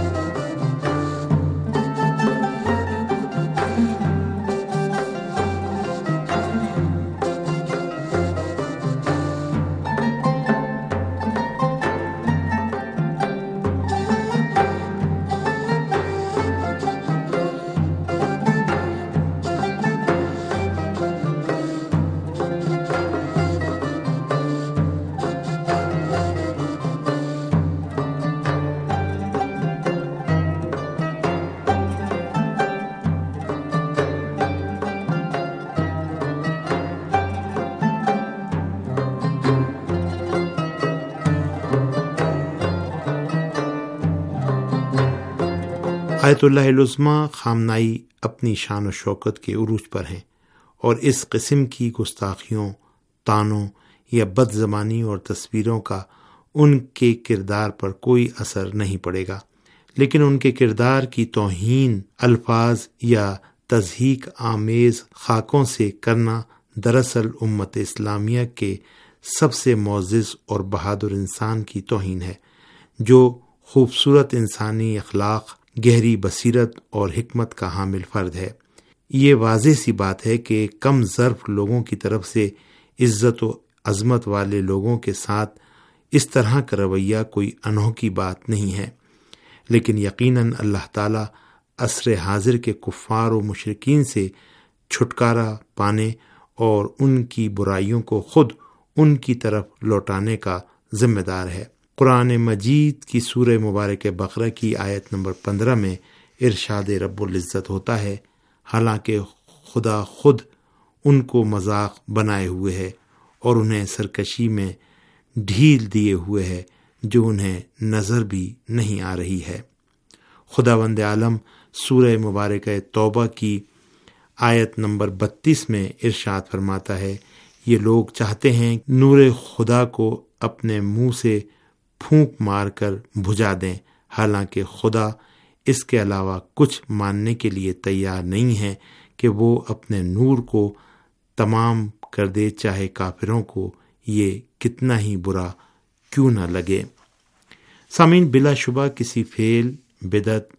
D: آیت اللہ العظمیٰ خامنائی اپنی شان و شوکت کے عروج پر ہیں، اور اس قسم کی گستاخیوں، طعنوں یا بد زبانی اور تصویروں کا ان کے کردار پر کوئی اثر نہیں پڑے گا، لیکن ان کے کردار کی توہین الفاظ یا تضحیک آمیز خاکوں سے کرنا دراصل امت اسلامیہ کے سب سے معزز اور بہادر انسان کی توہین ہے، جو خوبصورت انسانی اخلاق، گہری بصیرت اور حکمت کا حامل فرد ہے۔ یہ واضح سی بات ہے کہ کم ظرف لوگوں کی طرف سے عزت و عظمت والے لوگوں کے ساتھ اس طرح کا رویہ کوئی انوکھی بات نہیں ہے، لیکن یقیناً اللہ تعالیٰ عصر حاضر کے کفار و مشرکین سے چھٹکارا پانے اور ان کی برائیوں کو خود ان کی طرف لوٹانے کا ذمہ دار ہے۔ قرآن مجید کی سورہ مبارک بقرہ کی آیت نمبر 15 میں ارشاد رب العزت ہوتا ہے، حالانکہ خدا خود ان کو مذاق بنائے ہوئے ہے اور انہیں سرکشی میں ڈھیل دیے ہوئے ہے جو انہیں نظر بھی نہیں آ رہی ہے۔ خداوند عالم سورہ مبارک توبہ کی آیت نمبر 32 میں ارشاد فرماتا ہے، یہ لوگ چاہتے ہیں نور خدا کو اپنے منہ سے پھونک مار کر بجھا دیں، حالانکہ خدا اس کے علاوہ کچھ ماننے کے لیے تیار نہیں ہے کہ وہ اپنے نور کو تمام کر دے، چاہے کافروں کو یہ کتنا ہی برا کیوں نہ لگے۔ سامعین، بلا شبہ کسی فعل، بدعت،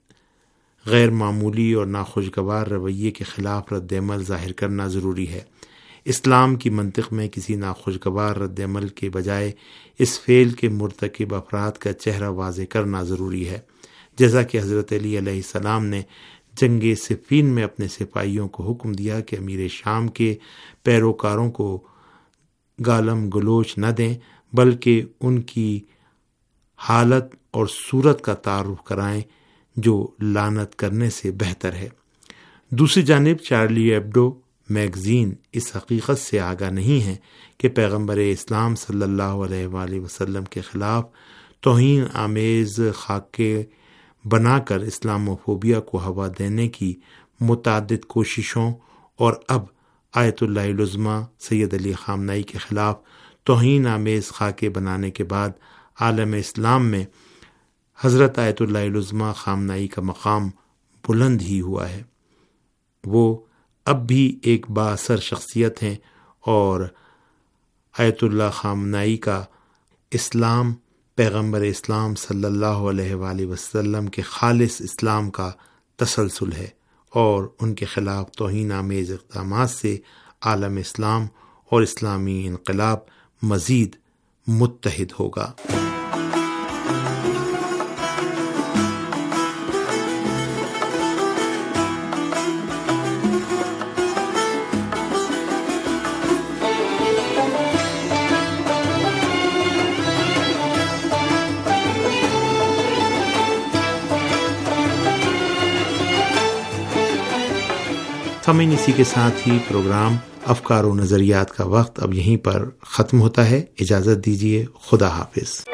D: غیر معمولی اور ناخوشگوار رویے کے خلاف رد عمل ظاہر کرنا ضروری ہے۔ اسلام کی منطق میں کسی ناخوشگوار رد عمل کے بجائے اس فعل کے مرتکب افراد کا چہرہ واضح کرنا ضروری ہے، جیسا کہ حضرت علی علیہ السلام نے جنگ صفین میں اپنے سپاہیوں کو حکم دیا کہ امیر شام کے پیروکاروں کو گالم گلوچ نہ دیں، بلکہ ان کی حالت اور صورت کا تعارف کرائیں جو لعنت کرنے سے بہتر ہے۔ دوسری جانب چارلی ایبڈو میگزین اس حقیقت سے آگاہ نہیں ہے کہ پیغمبر اسلام صلی اللہ علیہ وآلہ وسلم کے خلاف توہین آمیز خاکے بنا کر اسلاموفوبیا کو ہوا دینے کی متعدد کوششوں اور اب آیت اللہ العظمیٰ سید علی خامنہئی کے خلاف توہین آمیز خاکے بنانے کے بعد عالم اسلام میں حضرت آیت اللہ العظمیٰ خامنہئی کا مقام بلند ہی ہوا ہے۔ وہ اب بھی ایک بااثر شخصیت ہیں اور آیت اللہ خامنہئی کا اسلام پیغمبر اسلام صلی اللہ علیہ وآلہ وسلم کے خالص اسلام کا تسلسل ہے، اور ان کے خلاف توہین آمیز اقدامات سے عالم اسلام اور اسلامی انقلاب مزید متحد ہوگا۔ سامعین، اسی کے ساتھ ہی پروگرام افکار و نظریات کا وقت اب یہیں پر ختم ہوتا ہے۔ اجازت دیجیے، خدا حافظ۔